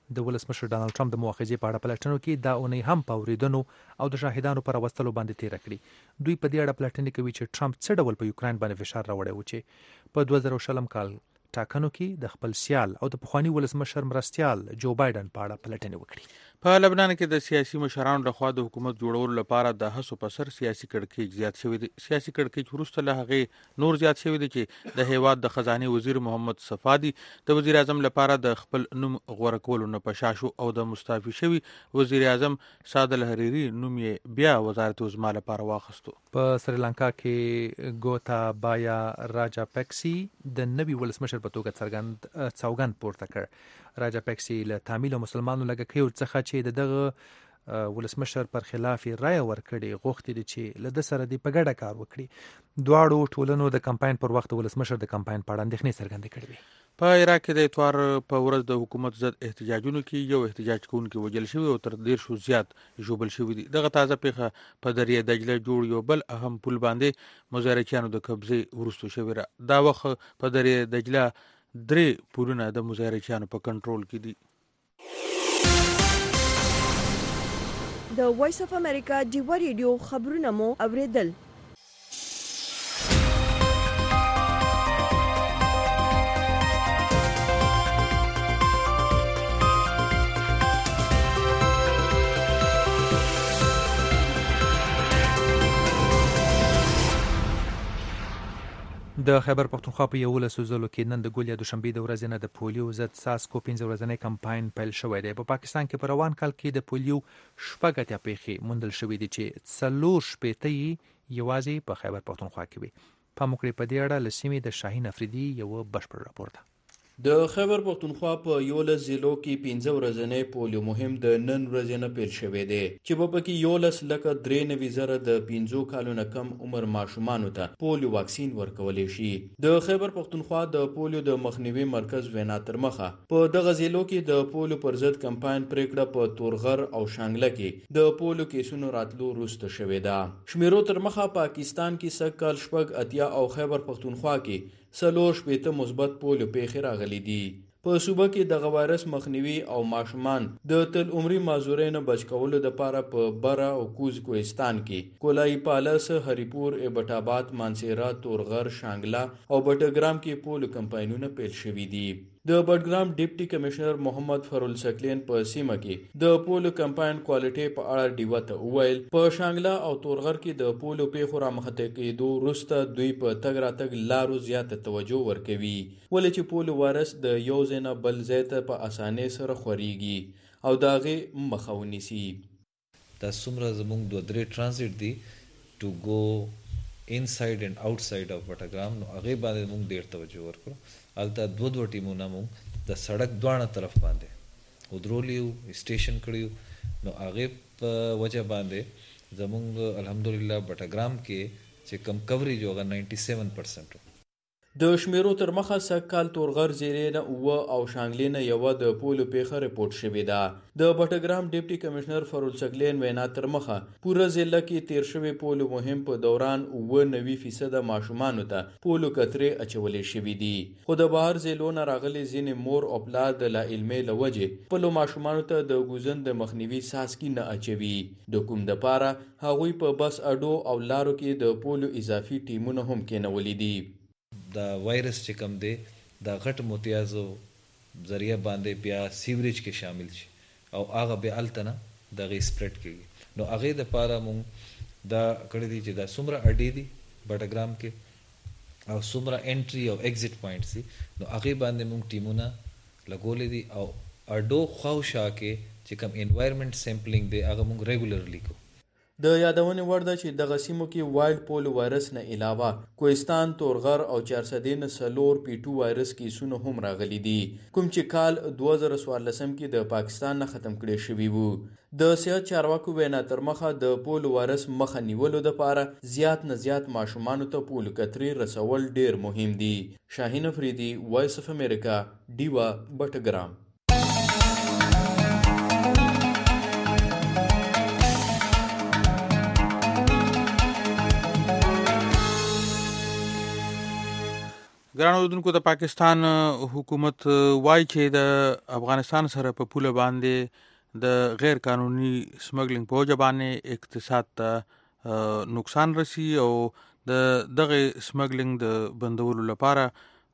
د ولسمشر ډانلډ ټرمپ د مؤاخذې په اړه پلټنو کې دا اونۍ هم په اوریدنو او د شاهدانو پر راوستلو باندې تیر کړي. دوی په دې اړه پلټنې کوي چې ټرمپ څه ډول په یوکرين باندې فشار راوړی و چې په 2020 کال ټاکنو کې د خپل سیال او د پخوانی ولسمشر مرستیال جو بایدن په اړه پلټنې وکړي. په لبنان کې د سیاسي مشرانو لخوا د حکومت جوړولو لپاره د هڅو په سر سیاسي کړکېچ زیات شوی دی. سیاسي کړکېچ وروسته له هغې نور زیات شوی دی چې د هیواد د خزانه وزیر محمد صفادي د وزیر اعظم لپاره د خپل نوم غوړه کولو نه پشاشو او د مستعفي شوی وزیر اعظم سعد الحریری نوم یې بیا وزارت عظما لپاره واخستو. په سریلانکا کې ګوتابایا راجا پیکسي د نوي ولسمشر په توګه څوګند پورته کړ. راجا پیکسي له تامل او مسلمانانو لږکیو څخه چې دغه ولسمشر پر خلاف رائے ورکړي غوښتي دي چې له د سره دی په ګډه کار وکړي. دواړو ټولنو د کمپاین پر وخت ولسمشر د کمپاین په اړه اندېښنې څرګندې کړې وې. په عراق کې د اتوار په ورځ د حکومت ضد احتجاجونو کې یو احتجاج کوونکی وژل شوی او تر 150 زیات ژوبل شوی دي. دغه تازه پیښه په دریای دجله جوړ یو بل اهم پل باندې مظاهرچیانو د قبضې ورستو شوی را. دا وخت په دریای دجله 3 پلونه د مظاهرچیانو په کنټرول کې دي. د وایس اف امریکا ډیوا ریډیو خبرونه مو اوریدل. د خیبر پختونخوا په 11 ضلعو کې نن د ګولیا دوشنبه د ورځې نه د پولیو ضد ساسکو 15 ورځنی کمپاین پیل شوی دی. په پاکستان کې په روان کال کې د پولیو شپږ اتیا پیښې موندل شوې دي چې 4 شپېته یوازې په خیبر پختونخوا کې وي. په موکړې په دې اړه لسیمې د شاهین افریدي یو بشپړ راپور ده. د خیبر پختونخوا په 11 ضلعو کې 15 ورځنی پولیو مهم د نن ورځې نه پیل شوی دی چې په پکې 11,93,000 د 15 کالونو کم عمر ماشومانو ته پولیو واکسین ورکولې شي. د خیبر پختونخوا د پولیو د مخنیوي مرکز وینا تر مخه په دغه ضلعو کې د پولیو پر ضد کمپاین پریکړه په تورغر او شانګله کې د پولیو کیسونو راتلو وروسته شوې ده. شمیرو تر مخه پاکستان کې سږ کال شپږ اتیا او خیبر پختونخوا کې 4 شپېته مثبت پولیو پیښې راغلي دي. په صوبه کې د وایرس مخنیوي او ماشومان د تل عمري مازورینو بچ کولو لپاره په برا او کوز کوهستان کې کولای پالس هریپور ابټ آباد مانسیرا تورغر شانګلا او بټګرام کې پولیو کمپاینونه پیل شوي دي. د بټګرام ډیپټي کمشنر محمد فرول سکلین په سیمه کې د پولیو کمپاین کوالټي په اړه ډیوه ته وویل په شانګلا او تورغر کې د پولیو پیښو رامخته کېدو وروسته دوی په تګ راتګ لارو زیاته توجه ورکوي ولې چې پولیو وایرس د یو ځای نه بل ځای ته په اسانۍ سره خوريږي او د هغې مخه ونیسي. دا څومره زموږ 2-3 ترانزیت دي ټو ګو انساید اینڈ آؤټساید اف بټګرام نو هغه باندې موږ ډیر توجه ورکړو. البته دوه ټیمونه موږ د سړک دوانه طرف باندې ودرولیو سټیشن کړیو نو هغه په وجه باندې زموږ الحمدلله بټګرام کې چې کم کوریج هغه 97% د شمیرو تر مخه سږ کال تورغر زیرې نه اوه او شانګلې نه یوه د پولیو پیښه رپورټ شوې ده. د بټګرام ډیپټي کمشنر فرول سکلین وینا تر مخه پوره ضلع کې تیر شوی پولیو مهم په دوران 90% ماشومانو ته پولیو کترې اچولې شوې دي. خو د بهر ضلعو نه راغلي ځینې مور او پلار د لا علمې له وجې خپلو ماشومانو ته د ګوزن د مخنیوي څاڅکي نه اچوي. د کوم دپاره هغوی په بس اډو او لارو کې د پولیو اضافي ټیمونه هم کېنولي دي. دا وایرس چې کم دی دا غټ متیازو ذریعہ باندې بیا سیوریج کې شامل شي او هغه به التنه دغه سپریډ کیږي. نو هغه د پاره مونږ دا کړی دي چې دا څومره اډې دي بټګرام کې او څومره انټری او ایگزیټ پوینټس دي نو هغه باندې مونږ ټیمونه لګولې دي او اډو خوشا کې چې کم انوایرنمنت سیمپلینګ دی هغه مونږ ریګولرلی کوو. د یادونې وړ ده چې دغه سیمو کې وایلډ پولیو وایرس نه علاوه کوهستان تورغر او 400 نه 4 پی2 وایرس کیسونه هم راغلي دي کوم چې کال 2014 کې د پاکستان نه ختم کړي شوی وو. د صحت چارواکو وینا تر مخه د پولیو وایرس مخه نیولو لپاره زیات نه زیات ماشومانو ته پولیو کترې رسول ډیر مهم دي. شاهین افریدي وایس اف امریکا ډیوا بټګرام. ګران اوردونکو د پاکستان حکومت وایي چې د افغانستان سره په پوله باندې د غیر قانوني سمګلینګ په وجه باندې اقتصاد ته نقصان رسی او د دغه سمګلینګ د بندولو لپاره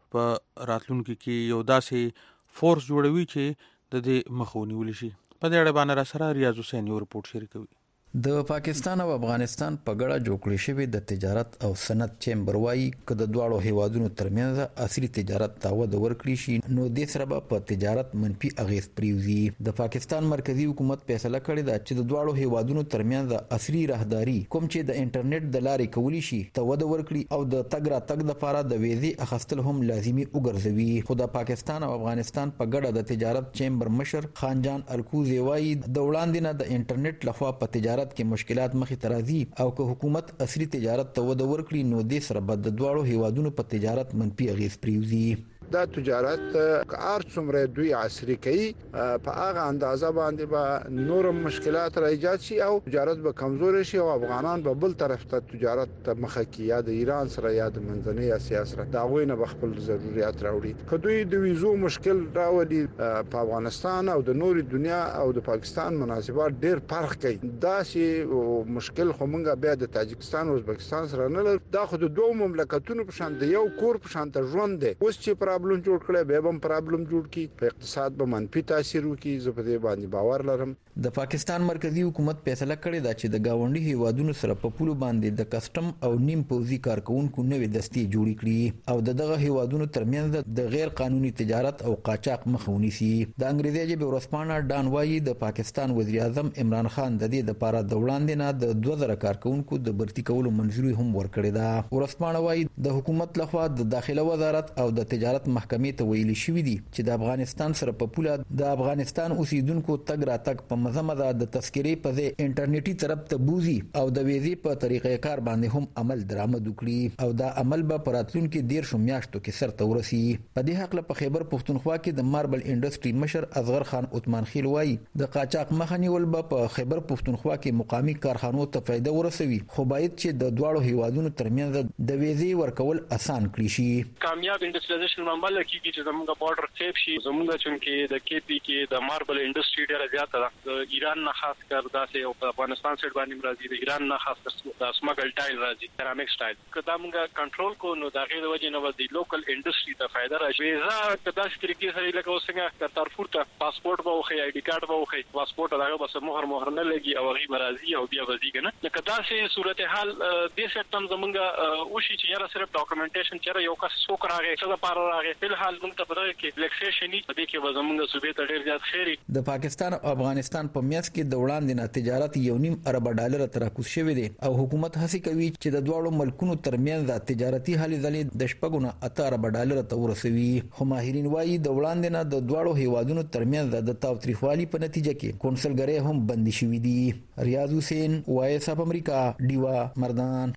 په راتلونکي کې یو داسې فورس جوړوي چې د دې مخه ونیول شي. په دې اړه باندې را سره ریاض حسین یو رپورټ شریکوي. د پاکستان او افغانستان په ګډه جوړ کړی شوی د تجارت او صنعت چیمبر وايي چې د دواړو هیوادونو ترمنځ اصلي تجارت ته وده ورکړي شي نو د سره په تجارت منفي اغیز پریوزي. د پاکستان مرکزی حکومت فیصله کړې ده چې د دواړو هیوادونو ترمنځ اصلي راهداري کوم چې د انټرنیټ د لارې کولی شي ته وده ورکړي او د تګ را تګ لپاره د ویزې اخیستل هم لازمي وګرځوي. خو د پاکستان او افغانستان په ګډه د تجارت چیمبر مشر خانجان الکوزی وايي د وړاندې نه د انټرنیټ لخوا په تجارت کې مشکلات مخې ته راځي او که حکومت اصلي تجارت ته وده ورکړي نو د سره بد د دواړو هیوادونو په تجارت منفي اغیز پریوزي. دا تجارت کار څومره دوی عصري کوي په هغه اندازه باندې به نور مشکلات را ایجاد شي او تجارت به کمزور شي او افغانان به بل طرف ته تجارت مخه کې یا د ایران سره یا د منځنۍ اسیا سره دا غوینه به خپل ضرورت راوړي. که دوی د ویزو مشکل راوړي په افغانستان او د نوري دنیا او د پاکستان مناسبات ډیر فرق کوي. دا چې مشکل خو مونږه بیا د تاجکستان او ازبکستان سره نه لرو. دا خو د دوه مملکتونو په شان د یو کور په شان ته ژوند دی. اوس چې پرابلم جوړ کړي به هم پرابلم جوړ کی په اقتصاد به منفي تاثیر وکړي. زه په دې باندې باور لرم. د پاکستان مرکزی حکومت فیصله کړې ده چې د گاونډي هیوادونو سره په پولو باندې د کسٹم او نیم پوزي کارکونکو نوې دستي جوړې کړي او دغه هیوادونو ترمنځ د غیر قانوني تجارت او قاچاق مخه ونیسي. د انګریزي ژبې ورسپانه ډان وایي د پاکستان وزیر اعظم عمران خان د دې لپاره د وړاندې نه د 2000 کارکونکو د برتي کولو منځوري هم ورکړې ده. ورسپانه وایي د حکومت لخوا د داخله وزارت او د تجارت محکمې ته ویلي شوې دي چې د افغانستان سره په پوله د افغانستان اوسیدونکو تګ را تګ په مزمه د تذکرې په ځای انټرنیټي طرف ته بوزي او د ویزې په طریقې کار باندې هم عمل درآمد وکړي او دا عمل به په راتلونکي 13 میاشتو کې سرته ورسي. په دې حق له په خیبر پښتونخوا کې د ماربل انډستری مشر اصغر خان عثمان خیل وایي د قاچاق مخه نیول به په خیبر پښتونخوا کې مقامی کارخانو ته فائدہ ورسوي خو باید چې د دواړو هیوادونو ترمنځ د ویزې ورکول اسان کړي شي. کامیاب انډستریالایزیشن عمل کیږي چې زموږ بارډر سیف شي. زموږ چې د کې پی کې د ماربل انډستری ډیره زیاته ده. د ایران نه خاص کر داسې او په افغانستان سره باندې راځي. د ایران نه خاص کر د سمګل ټایل راځي سیرامک ټایل. کدا موږ کنټرول کو نو دا غیر وجه نه د لوکل انډستری ته فائدہ راشي. ویزا کدا چې طریقې سره لکه اوسنګ ترفور ته پاسپورت به وخی آی ډی کارت به وخی پاسپورت هغه بس مهر نه لګي او غي مرাজি او بیا وځي کنه. کدا چې صورتحال د سیستم زمونږ وشي چې یاره صرف ډاکومېنټیشن چیرې یو کس څوک راغی څه د پاره راغی په حال موږ ته پدې کې فلیکسیشن دي کې زمونږ صوبې ته ډیر زیات خیری. د پاکستان او افغانستان په میاس کې د وړاندې نه تجارت $1.5 ارب تراکوز شوی دی او حکومت هڅه کوي چې د دواړو ملکونو ترمنځ تجارتي هلې ځلې د $8 ارب ته ورسوي. خو ماهرین وایي د وړاندې نه د دواړو هیوادونو ترمنځ د تاوتریخوالي په نتیجه کې کونسلګرۍ هم بند شوې دي. ریاض حسین وایس اف امریکا ډیوا مردان.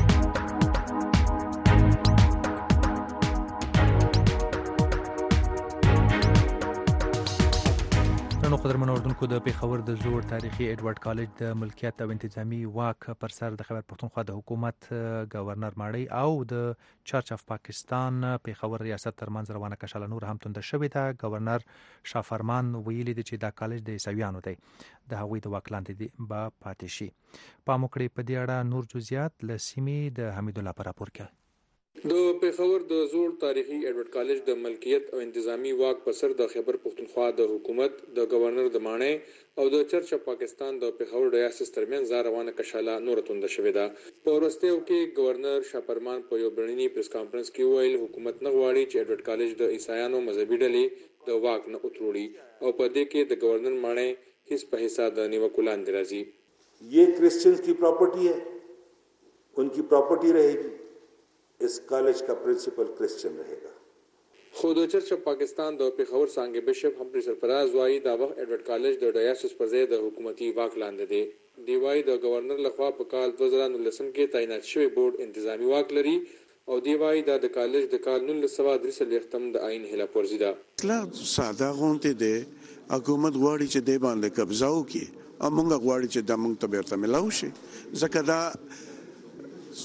نو قدرمن اردوونکو د پیښور د زوړ تاریخي ایډورډ کالج د ملکیت او انتظامی واک پر سر د خیبر پښتونخوا د حکومت گورنر ماړی او د چرچ اف پاکستان پیښور ریاست ترمنځ روانه کشاله نور هم تند شوې ده. گورنر شاه فرمان ویلي دی چې دا کالج د عیسویانو دی د هغوی د واک لاندې به پاتې شي. پام وکړئ په دې اړه نور جزئیات له سیمې د حمید الله پر راپور کې. د پیښور د زوړ تاریخي ایډورډ کالج د ملکیت او انتظامی واک پر سر د خیبر پښتونخوا د حکومت د گورنر د ماڼۍ او د چرچ اف پاکستان د پیښور ریاست ترمنځ روانه کشاله نور توند شوې ده. په ورستیو کې گورنر شاه فرمان په یو برنامي پریس کانفرنس کې ویل حکومت نه غواړي چې ایډورډ کالج د عیسایانو مذهبي ډلې د واک نه اتروړي او په دې کې د گورنر ماڼۍ هیڅ په حساب د نیوکو لاندې راځي. یہ کرسچنز کی پراپرٹی ہے, ان کی پراپرٹی رہے گی. اس کالج کا پرنسپل کرسچن رہے گا. خو د چرچ اف پاکستان د پیښور څنګه بشپ همپري سرفراز وایي دا وخت ایډورډ کالج د ډایاسس پر ځای د حکومتي واک لاندې دی. دی وایي د گورنر لخوا په کال 2019 کې تعینات شوی بورډ انتظامی واک لري او دی وایي دا د کالج د کال 1943 د آئین خلاف ورزي ده. اصلا ساده غونته دی حکومت غواړي چې د باندې قبضه وکړي او موږ غواړي چې د موږ ته بیرته ملاوي شي ځکه دا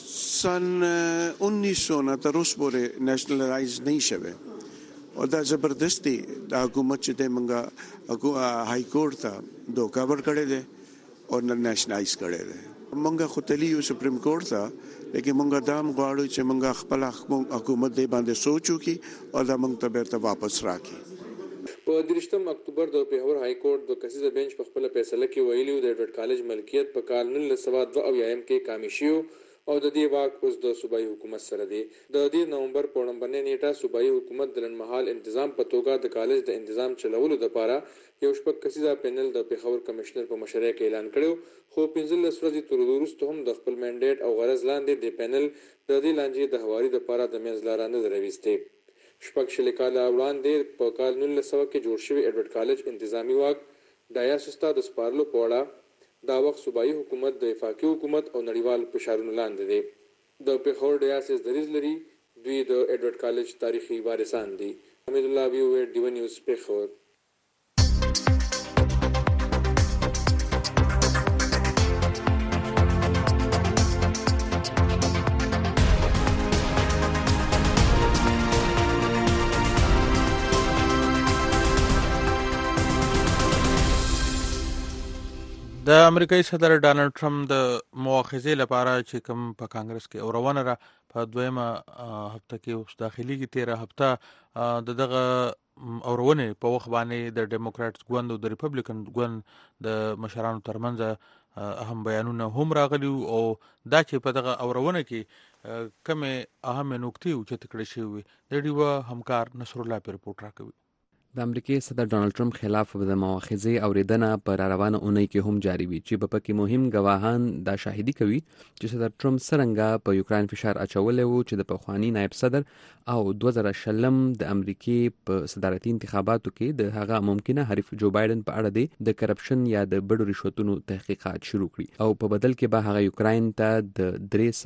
سن 1900 تر اوسه پورې نېشنلایز نه شوه او دا زبردستی د حکومت چې د منګه های کورټ ته دوکا ورکړی دی او نېشنلایز کړی دی. منګه خو تلیو سپریم کورټ ته لیکن منګه دام غواړو چې منګه خپل حکومت دی باندې سوچو کی او دا منګ ته بیرته واپس راکړي. په 30 اکتوبر د پیښور های کورټ د کسیزه بنچ په خپل فیصله کې ویلي د ایډورډ کالج ملکیت په کال 1902 کې کامیشیو او د دې واک اوس د صوبایي حکومت سره دی. د 10 نومبر په لومړنۍ نیټه صوبایي حکومت د لنډمهال تنظیم په توګه د کالج د تنظیم چلولو لپاره یو شپږ کسیزه پینل د پیښور کمشنر په مشرۍ کې اعلان کړو، خو 15 ورځې تر وروسته هم د خپل منډیټ او غرض لاندې د پینل د دې لانجې د هواري لپاره د میز لاره نه درويسته. شپږ شل کاله وړاندې په کال 1900 کې جوړ شوی ایډورډ کالج انتظامی واک ډایاسستا د سپارلو په وړاندې دا وخت صوبایي حکومت د وفاقي حکومت او نړیوال فشارونو لاندې دی. د پیښور ډایاسس دریځ لري، دوی د ایډورډ کالج تاریخي وارثان دي. حمید الله ویو ډیو نیوز پیښور. د امریکایي صدر ډانلډ ټرمپ د مؤاخذې لپاره چې کوم په کانګرس کې اورونه را په دویمه هفته کې اوس داخلي کې 13 هفته دغه اورونه په وخت باندې د ډیموکراتس ګوند او د ریپبلیکن ګوند د مشرانو ترمنځ اهم بیانونه هم راغلي او دا چې په دغه اورونه کې کومه اهم نکته او چې تکړه شوی د ډیو همکار نصر الله پر رپورټ راکوي. د امریکای صدر ډانلډ ټرمپ خلاف د مؤاخذې اوریدنه پر روانه اونۍ کې هم جاری وي چې په پکې مهم گواهان دا شاهدي کوي چې صدر ټرمپ څنګه په یوکرين فشار اچولې وو چې د پخوانی نائب صدر او 2020 د امریکای په صدارتي انتخاباتو کې د هغه ممکنه حریف جو بایدن په اړه د کرپشن یا د بډو رشوتونو تحقیقات شروع کړي او په بدل کې به هغه یوکرين ته د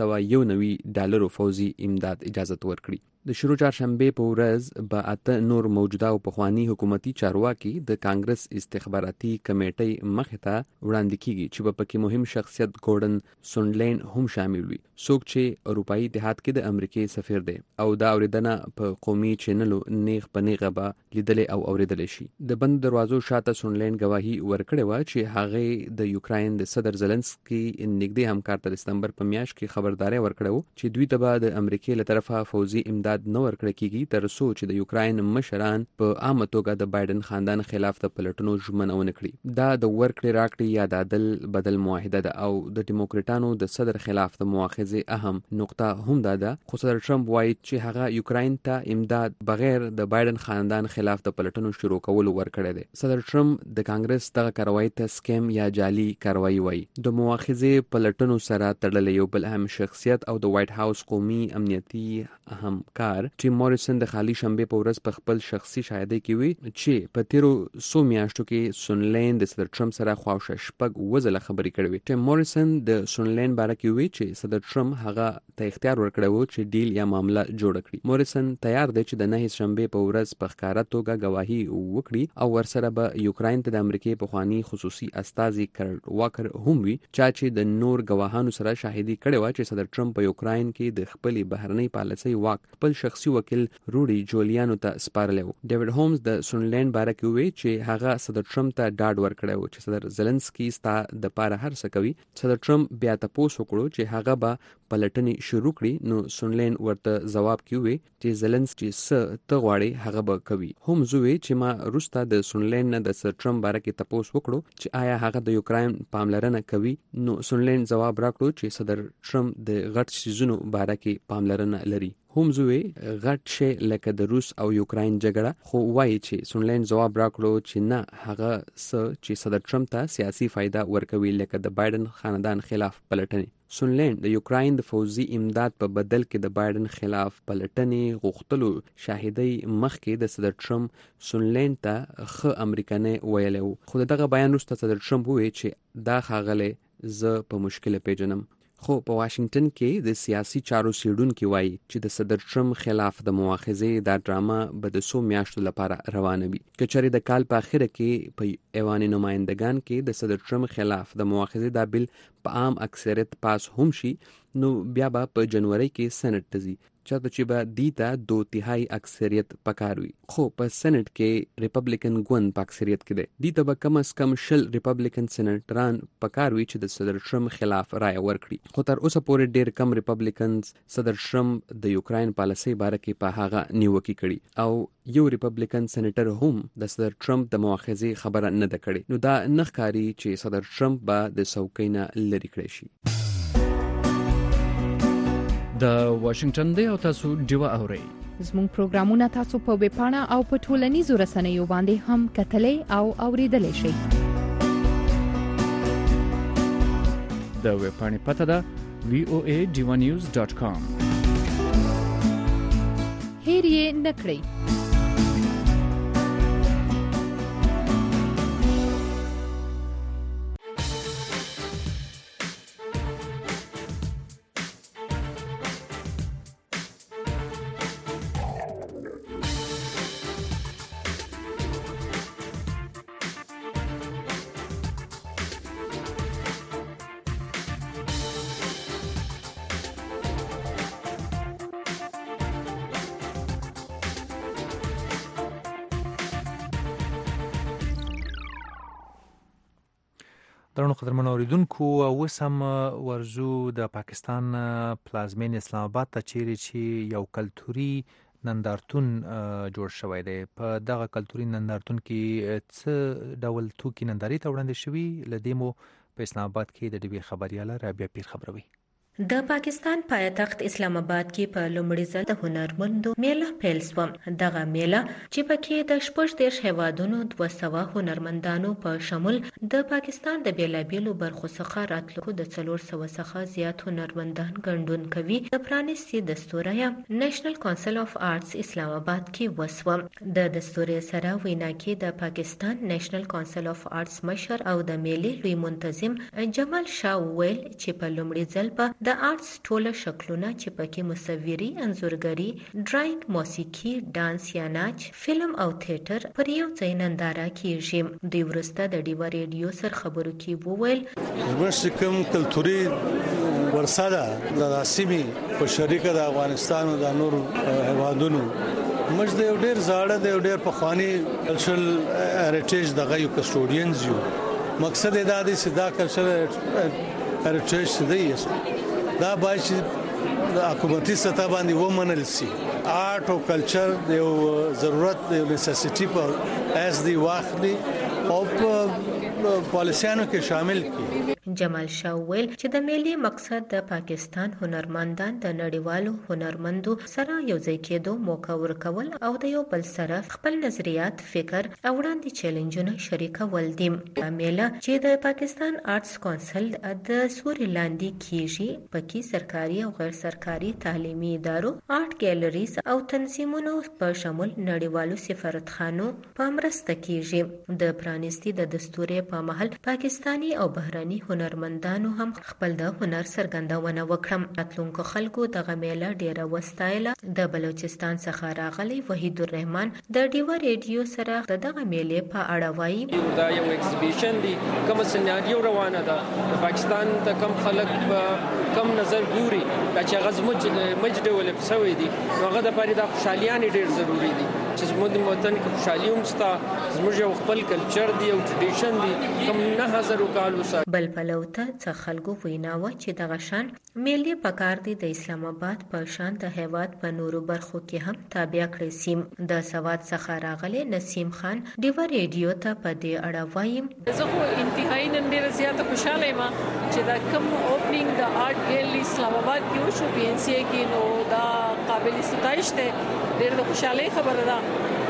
$391 فوزي امداد اجازه ورکړي. د شروع چهارشنبه په ورځ به 8 نور موجوده او پخوانی حکومتي چارواکي د کانګرس استخباراتي کمیټې مخې ته وړاندې کیږي چې په پکې مهم شخصیت ګورډن سونډلین هم شامل وي، څوک چې اروپאי اتحاد کې د امریکای سفیر دی او دا اوریدنه په قومي چینلو نیغ په نیغه به لیدل او اوریدل شي. د بند دروازو شاته سونډلین گواهی ورکړې و چې هغه د یوکرين د صدر زيلنسکي نږدې همکار تر دسمبر په میاشت کې خبرداري ورکړو چې دوی ته به د امریکای له طرفه فوزي امداد نه ورکړل کیږي تر څو چې د یوکرين مشران په عامه توګه د بایدن خاندان خلاف د پلټنو ژمنونه کړي. دا د ورکړې راکړې یا د عدل بدل معاهده ده او د ډیموکراټانو د صدر خلاف د مؤاخذې اهم نقطه هم ده. خو صدر ټرمپ وایي چې هغه یوکرين ته امداد بغیر د بایدن خاندان خلاف د پلټنو شروع کول ورکړی دی. صدر ټرمپ د کانګرس دغه کاروایی ته سکیم یا جعلي کاروایی وایي. د مؤاخذې پلټنو سره تړلې یو بل اهم شخصیت او د وایټ هاوس قومي امنیتي اهم ټیم موریسن د خالی شنبه په ورځ په خپل شخصي شاهدۍ کې وی چې په تیرو 100 میاشتو کې سونلین د صدر ټرمپ سره خواوشه شپږ وزله خبرې کړې وي. ټیم موریسن د سونلین باره کې وی چې صدر ټرمپ هغه ته اختیار ورکړی و چې ډیل یا معامله جوړ کړي. موریسن تیار دی چې د 9 شنبه په ورځ په ښکارا توګه گواهی وکړي او ورسره به یوکرين ته د امریکای پخوانی خصوصي استازي کرل واکر هم وی چې د نور گواهانو سره شاهدي کړې و چې صدر ټرمپ په یوکرين کې د خپل بهرنۍ پالیسۍ واک خپل شخصي وکیل روډي جولیانو ته سپارلی و. ډیوډ هومز د سونلین باره کې وی چې هغه صدر ټرمپ ته ډاډ ورکړی و چې صدر زيلنسکي ستا د پاره هر څه کوي. صدر ټرمپ بیا تاسو وکړو چې هغه به پلټنې شروع کړي نو سونلین ورته ځواب کوي چې زيلنسکي څه ته غواړي هغه به کوي. هومز وی چې ما روستا د سونلین نه د صدر ټرمپ باره کې تاسو وکړو چې آیا هغه د یوکرين پاملرنه کوي نو سونلین ځواب راکړو چې صدر ټرمپ د غټ سيزونو باره کې پاملرنه لري. هومز وی غټ شي لکه د روس او یوکرين جګړه، خو وایي چې سونلین ځواب راکړو چې نه هغه څه چې صدر ټرمپ ته سیاسي فائدہ ورکوي لکه د بایدن خاندان خلاف پلټنې. سونلین د یوکرين د فوزي امداد په بدل کې د بایدن خلاف پلټنې غوښتلو شاهدۍ مخکې د صدر ټرمپ سونلین ته خ امریکانه ویلو، خو دغه بیان وروسته صدر ټرمپ وی چې دا خاغله ز په مشکل پیژنم. خو په واشنگټن کې د سیاسي چارو څېړونکي وایي چې د صدر ټرمپ خلاف د مؤاخذې دا ډرامه به د څو میاشتو لپاره روانه وي. که چېرې د کال په اخره کې په ایوان نمایندګان کې د صدر ټرمپ خلاف د مؤاخذې دا بل په عام اکثریت پاس هم شي، نو بیا به په جنوري کې سېنات ته ځي چاته چې به دیتا 2/3 اکثریت پکار وي. خو په سېنات کې ریپبلیکن ګوند په اکثریت کې دی. دیتا به کم از کم 10 ریپبلیکن سېناتران پکار وي چې د صدر ټرمپ خلاف رائے ورکړي. خو تر اوسه پورې ډېر کم ریپبلیکنز صدر ټرمپ د یوکراین پالیسۍ باره کې په هغه نیوکه کړي او یو ریپبلیکن سېنیټر هم د صدر ټرمپ د مؤاخذې خبره نه ده کړې. نو دا نه ښکاري چې صدر ټرمپ به د څوکۍ نه لرې کړی شي. د واشنگټن دی او تاسو ډیوه اورئ. زموږ پروګرامونه تاسو په ویب پاڼه او په ټولنیزو رسنیو باندې هم کتلای او اوریدلای شئ. د ویب پاڼې پته ده voanews.com. هیر یې نکړئ. درنو قدرمنو اوریدونکو، وسم ورزو د پاکستان پلازمین اسلام آباد ته چیرې چې یو کلتوري نندارتون جوړ شوی دی. په دغه کلتوري نندارتون کې څه ډول توکي نندارې ته وړاندې شوي، لدې مو په اسلام آباد کې د ډیوی خبرياله رابعه پیر خبروي. د پاکستان پایتخت اسلام آباد کې په لومړي ځل د هنرمندو میله پیل شوه. دغه میله چې پکې د 14 هیوادونو 200 هنرمندانو په شمول د پاکستان د بیلابیلو برخو څخه راتلونکو د 400 څخه زیات هنرمندان ګډون کوي، د پرانیستي دستوريه نېشنل کونسل اف آرټس اسلام آباد کې وسوه. د دستوري سره وینا کې د پاکستان نېشنل کونسل اف آرټس مشر او د میلې لوی منتظم جمال شاه ویل چې په لومړي ځل په د آرټس ټوله شکلونه چې پکې مصوري، انځورګري، ډراینګ، موسیقي، ډانس یا ناچ، فلم او تھیټر پر یو ځای ننداره کیږي. دوی وروسته د ډیوا ریډیو سره خبرو کې وویل زموږ کوم کلتوري ورثه ده د سیمې په شریکه د افغانستان او د نور هیوادونو موږ د یو ډیر زاړه د یو ډیر پخوانی کلچرل هریټیج دغه یو کسټوډینز یو. مقصد دا دی چې دا کلچرل هریټیج دی دا باید چې د حکومتي سطح باندې ومنل شي. آرټ او کلچر د یو ضرورت د نیسیسټي په اس دی واخلي او په پالیسیانو کې شامل کړي. جمال شاه ویل چې د میلې مقصد د پاکستان هنرمندان د نړیوالو هنرمندو سره یو ځای کېدو موقع ورکول او د یو بل سره خپل نظریات، فکر او وړاندې چیلنجونه شریکول دي. میله چې د پاکستان آرټس کونسل د سوري لاندې کیږي، پکې سرکاري او غیر سرکاري تعلیمي ادارو، آرټ ګیلریز او تنظیمونو په شمول نړیوالو سفارتخانو په مرسته کیږي. د پرانیستي د دستوري په محل پاکستانی او بهراني هنرمندانو هم خپل د هنر څرګندونه وکړه. راتلونکو خلکو دغه میله ډیره وستایله. د بلوچستان څخه راغلی وحید الرحمن د ډیوا ریډیو سره دغه میله په اړه وایي دا یو ایکزیبیشن دی، کوم سناریو روانه ده د پاکستان ته کم خلک په کم نظر ګوري چې هغه مج ډیولپ شوی دی، هغه د پاره د خوشحالیان ډیر ضروری دي چې زموږ وطن کې خوشحالي هم ستا، زموږ یو خپل کلچر دی او ټریډیشن دی کوم 9000 کالو سره. بل پلوته څه خلکو ویناوه چې دغه شان میلې پکار دي د اسلام آباد په شان د هیواد په نورو برخو کې هم تابع کړي سي. د سواد څخه راغلي نسیم خان ډیوا ریډیو ته په دې اړه وایي زه خو انتهایی نن ډیره زیاته خوشاله یم چې دا کوم اوپننګ د آرټ ګیلری اسلام آباد کې وشو پی ان سی کې، نو دا قابل ستایش دی، ډیره خوشاله خبره ده.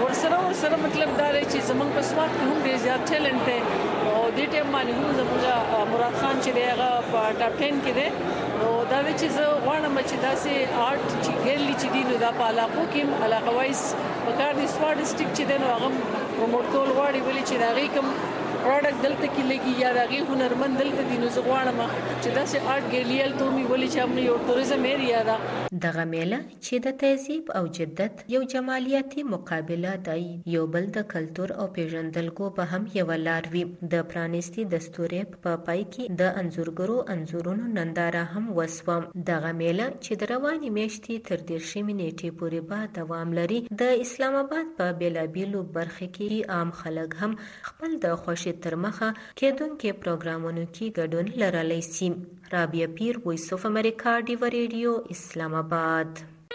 ورسره مطلب دا دی چې زمونږ په سواد کې هم ډیر زیات ټیلنټ دی او دې ټیم باندې هم زموږ مراد خان چې دی هغه په ټاپ 10 کې دی. نو دا دی چې زه غواړم چې داسې آرټ چې ګیلری چې دی نو دا په علاقو کې علاقه وایس په کار دي سواد ډسټریکټ چې دی نو هغه پروموټ کول غواړي، ولې چې دا غي کوم پروډکټ دلته کې لګي یا دغه هنرمند دلته دي، نو زه غواړم چې داسې آرټ ګیلریل ته مې ولې چې موږ یو ټوریزم ایریا ده. دغه میله چې د تهذیب او جدت یو جمالیاتي مقابله دی، یو بل د کلتور او پیژندګلو به هم یو لار وي. د پرانیستي دستوري په پای کې د انځورګرو انځورونو ننداره هم وسوه. دغه میله چې د رواني میاشتې تر 13 نیټې پورې به دوام لري، د اسلام آباد په بیلابیلو برخو کې عام خلک هم خپل د خوښۍ تر مخه کېدونکو پروګرامونو کې ګډون لرلی شي. رابعه پیر، وایس اف امریکا، ډیو ریډیو، اسلام آباد.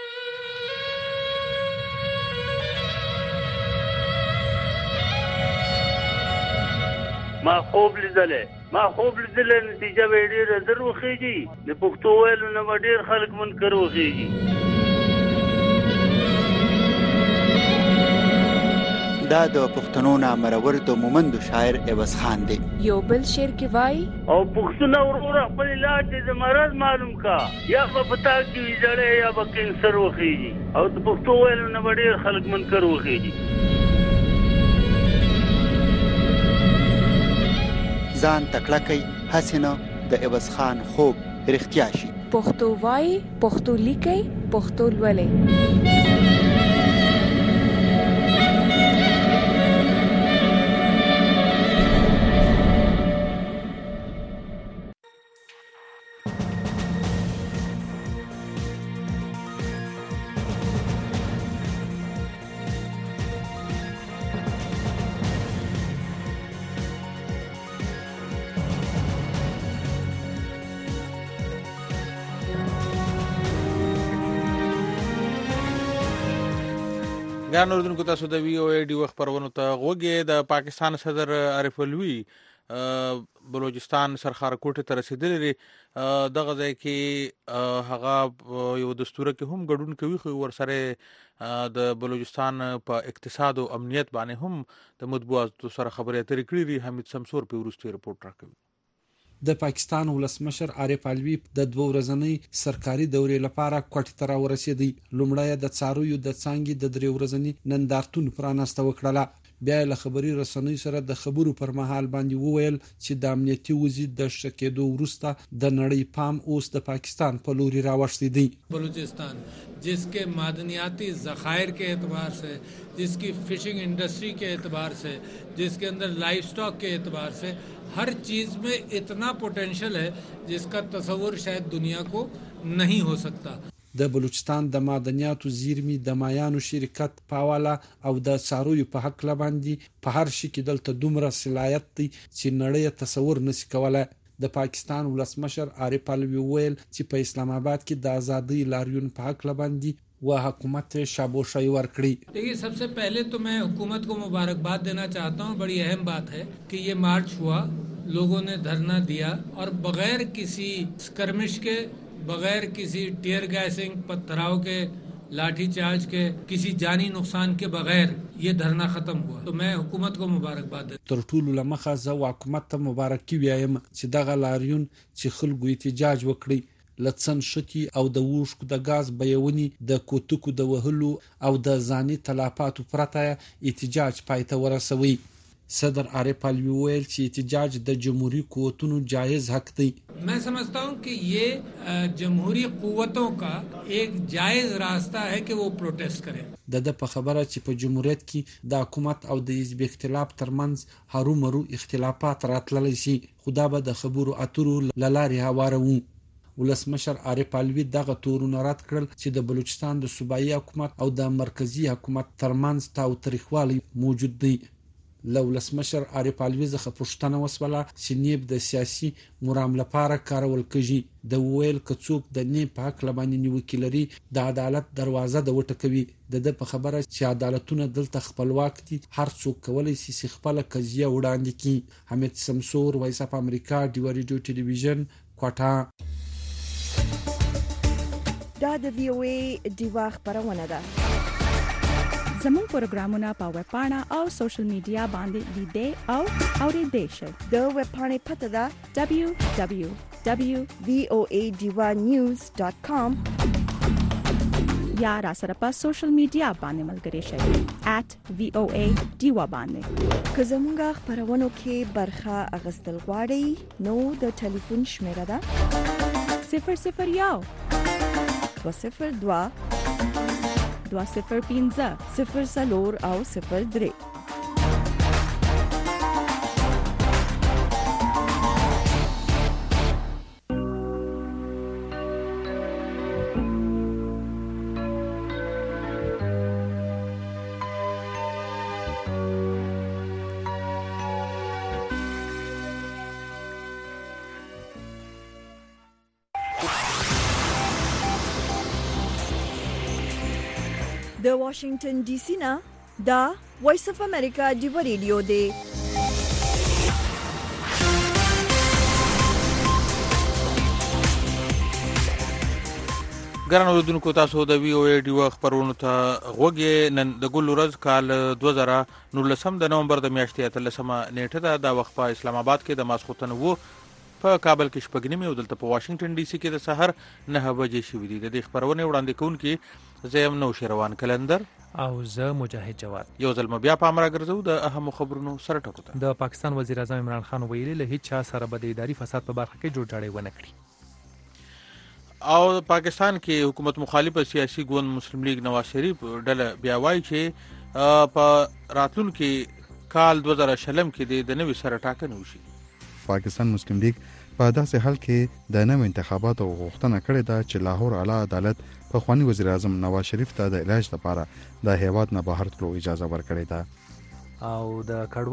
ما خوب لیدلې نتیجه به ډېره در وخېږي. د پښتو ویلو نه به ډېر خلک منکر وخېږي. دا د پښتنو نامرور د مومندو شاعر عوض خان دی. یو بل شعر کې وای او پښتون ورور خپل علاج د مرض معلوم کا، یا په پتا کې ویځړې یا به کینسر وخېږي. او د پښتو ویلو نه به ډېر خلک منکر وخېږي. ځان تکړه کوي حسینه د عوض خان خوب رښتیا شي. پښتو وای، پښتو لیکي، پښتو لولي. ګران اوردونکو، تاسو د وی او ای ډي خبرونو ته غوږی. د پاکستان صدر عارف الوی بلوچستان سرخارکوټ ته رسیدلی. دغه ځای کې هغه یو دستور کې هم ګډون کوي، خو ورسره د بلوچستان په اقتصاد او امنیت باندې هم د مطبوعاتو سره خبرې اترې کړې. حمید سمسور په وروستي رپورټ راکوي. د پاکستان ولسمشر عارف علوی د 2 ورځنۍ سرکاري دورې لپاره کوټ ته ورسېدی. لومړی د څارویو د څانګې د 3 ورځنۍ نندارتون پرانسته وکړه. بیا له خبري رسنیو سره د خبرو پر مهال باندې وویل چې د امنیتي وضعیت د شکېدو وروسته د نړۍ پام اوس د پاکستان په لوري راوښتي دی. بلوچستان जिसके मादनियाती ज़खायर के एतबार से, जिसकी फिशिंग इंडस्ट्री के एतबार से, जिसके अंदर लाइफ स्टॉक के एतबार से हर चीज़ में इतना पोटेंशियल है जिसका तस्वुर शायद दुनिया को नहीं हो सकता. د बलुचिستان د معدنیاتو زیرمې د مایانو شرکت پاواله او د څارویو په حق لباندې په هر شي کې دلته دومره صلاحیت دی چې نړۍ تصور نشي کولای. د پاکستان ولسمشر عارف علوی ویل چې په اسلام آباد کې د ازادي لاریون په حق لباندې و حکومت شابوشای ورکړي. देखिए, सबसे पहले तो मैं हुकूमत को मुबारकबाद देना चाहता हूँ. बड़ी अहम बात है कि ये मार्च हुआ, लोगों ने धरना दिया और बगैर किसी स्कर्मिश के, बगैर किसी टीयर गैसिंग, पत्थराव के, लाठी चार्ज के, किसी जानी नुकसान के बगैर ये धरना खत्म हुआ. तो मैं हुकूमत को मुबारकबाद देता हूं. تر ټولو لمخه زه حکومت ته مبارکي وایم چې دغه لاریون چې خلکو احتجاج وکړي لڅن شتي او د وښکو د غاز بیونی د کوتکو د وهلو او د ځاني تلافاتو پرته احتجاج پایته ورسوي. صدر عارف علوی ویل چې احتجاج د جمهوری قوتونو جایز حق دی. मैं समझता हूं कि ये जमहूरी قوتوں का एक जायज रास्ता है कि वो प्रोटेस्ट करें. د په خبره چې په جمهوریت کې د حکومت او د حزب اختلاف ترمنځ هرومرو اختلافات راتللی شي، خدا به د خبرو اترو لارې هواره وو. ولسمشر عارف علوی دغه تورونه رد کړل چې د بلوچستان د صوبایي حکومت او د مرکزی حکومت ترمنځ تاوتریخوالی موجود دی. ولسمشر عارف علوی څخه پوښتنه وسوله چې نیب د سیاسي مرام لپاره کارول کیږي. د ویل کڅوک د نیب په حق لبانې نیوکه لري د عدالت دروازه د وټکوي. د په خبره چې عدالتونه دلته خپلواک دي، هر څوک کولای شي خپل قضیه وړاندې کړي. حمید سمسور، وایس اف امریکا، ډیو ریډیو ټلویزیون، کوټه. دا د وی او ای ډیوا خبرونه ده. زموږ پروګرامونه په ویب پاڼه او سوشل میډیا باندې لیدئ او اوریدئ شئ. د ویب پاڼې پته ده www.voadivanews.com. یا را سره په سوشل میډیا باندې ملګري شئ @VOA ډیوا باندې. که زموږه خبرونو کې برخه اغوستل غواړئ نو د ټلیفون شمیره ده 001 202 205 04 او 03. د واشنگټن ډي سي نه دا وایس اف امریکا ډیو ریډیو دی. ګران اوریدونکو تاسو د وی او ای ډیو خبرونو ته غوږی. نن د ګل ورځ کال 2019 د نومبر د میاشتې 13مه نیټه ده. دا وخت په اسلام آباد کې د ماسخوتن وو، په کابل کې شپږ نیمه او دلته په واشنگټن ډي سي کې د سحر 9 بجې شوې دي. د دې خبرونه وړاندې کوونکي زیم نو شیروان کلندر او زه مجاهد جواد. یو ځل بیا په امر ګرځو د اهم خبرونو سره ټکو ته. د پاکستان وزیر اعظم عمران خان ویلي له هیڅ چا سره به د اداري فساد په برخه کې جوړجاړی ونه کړي. او پاکستان کې حکومت مخالف سیاسي ګوند مسلم لیگ نواز شریف ډله بیا وایي چې په راتلونکي کال 2020 کې د نوي سره ټاکنه وشي. پاکستان مسلم لیگ په داسې حال کې د نوو انتخاباتو غوښتنه کړې ده چې لاهور اعلی عدالت په خواني وزیر اعظم نواز شریف ته د علاج لپاره د هیواد نه بهر تلو اجازه ورکړې ده. او د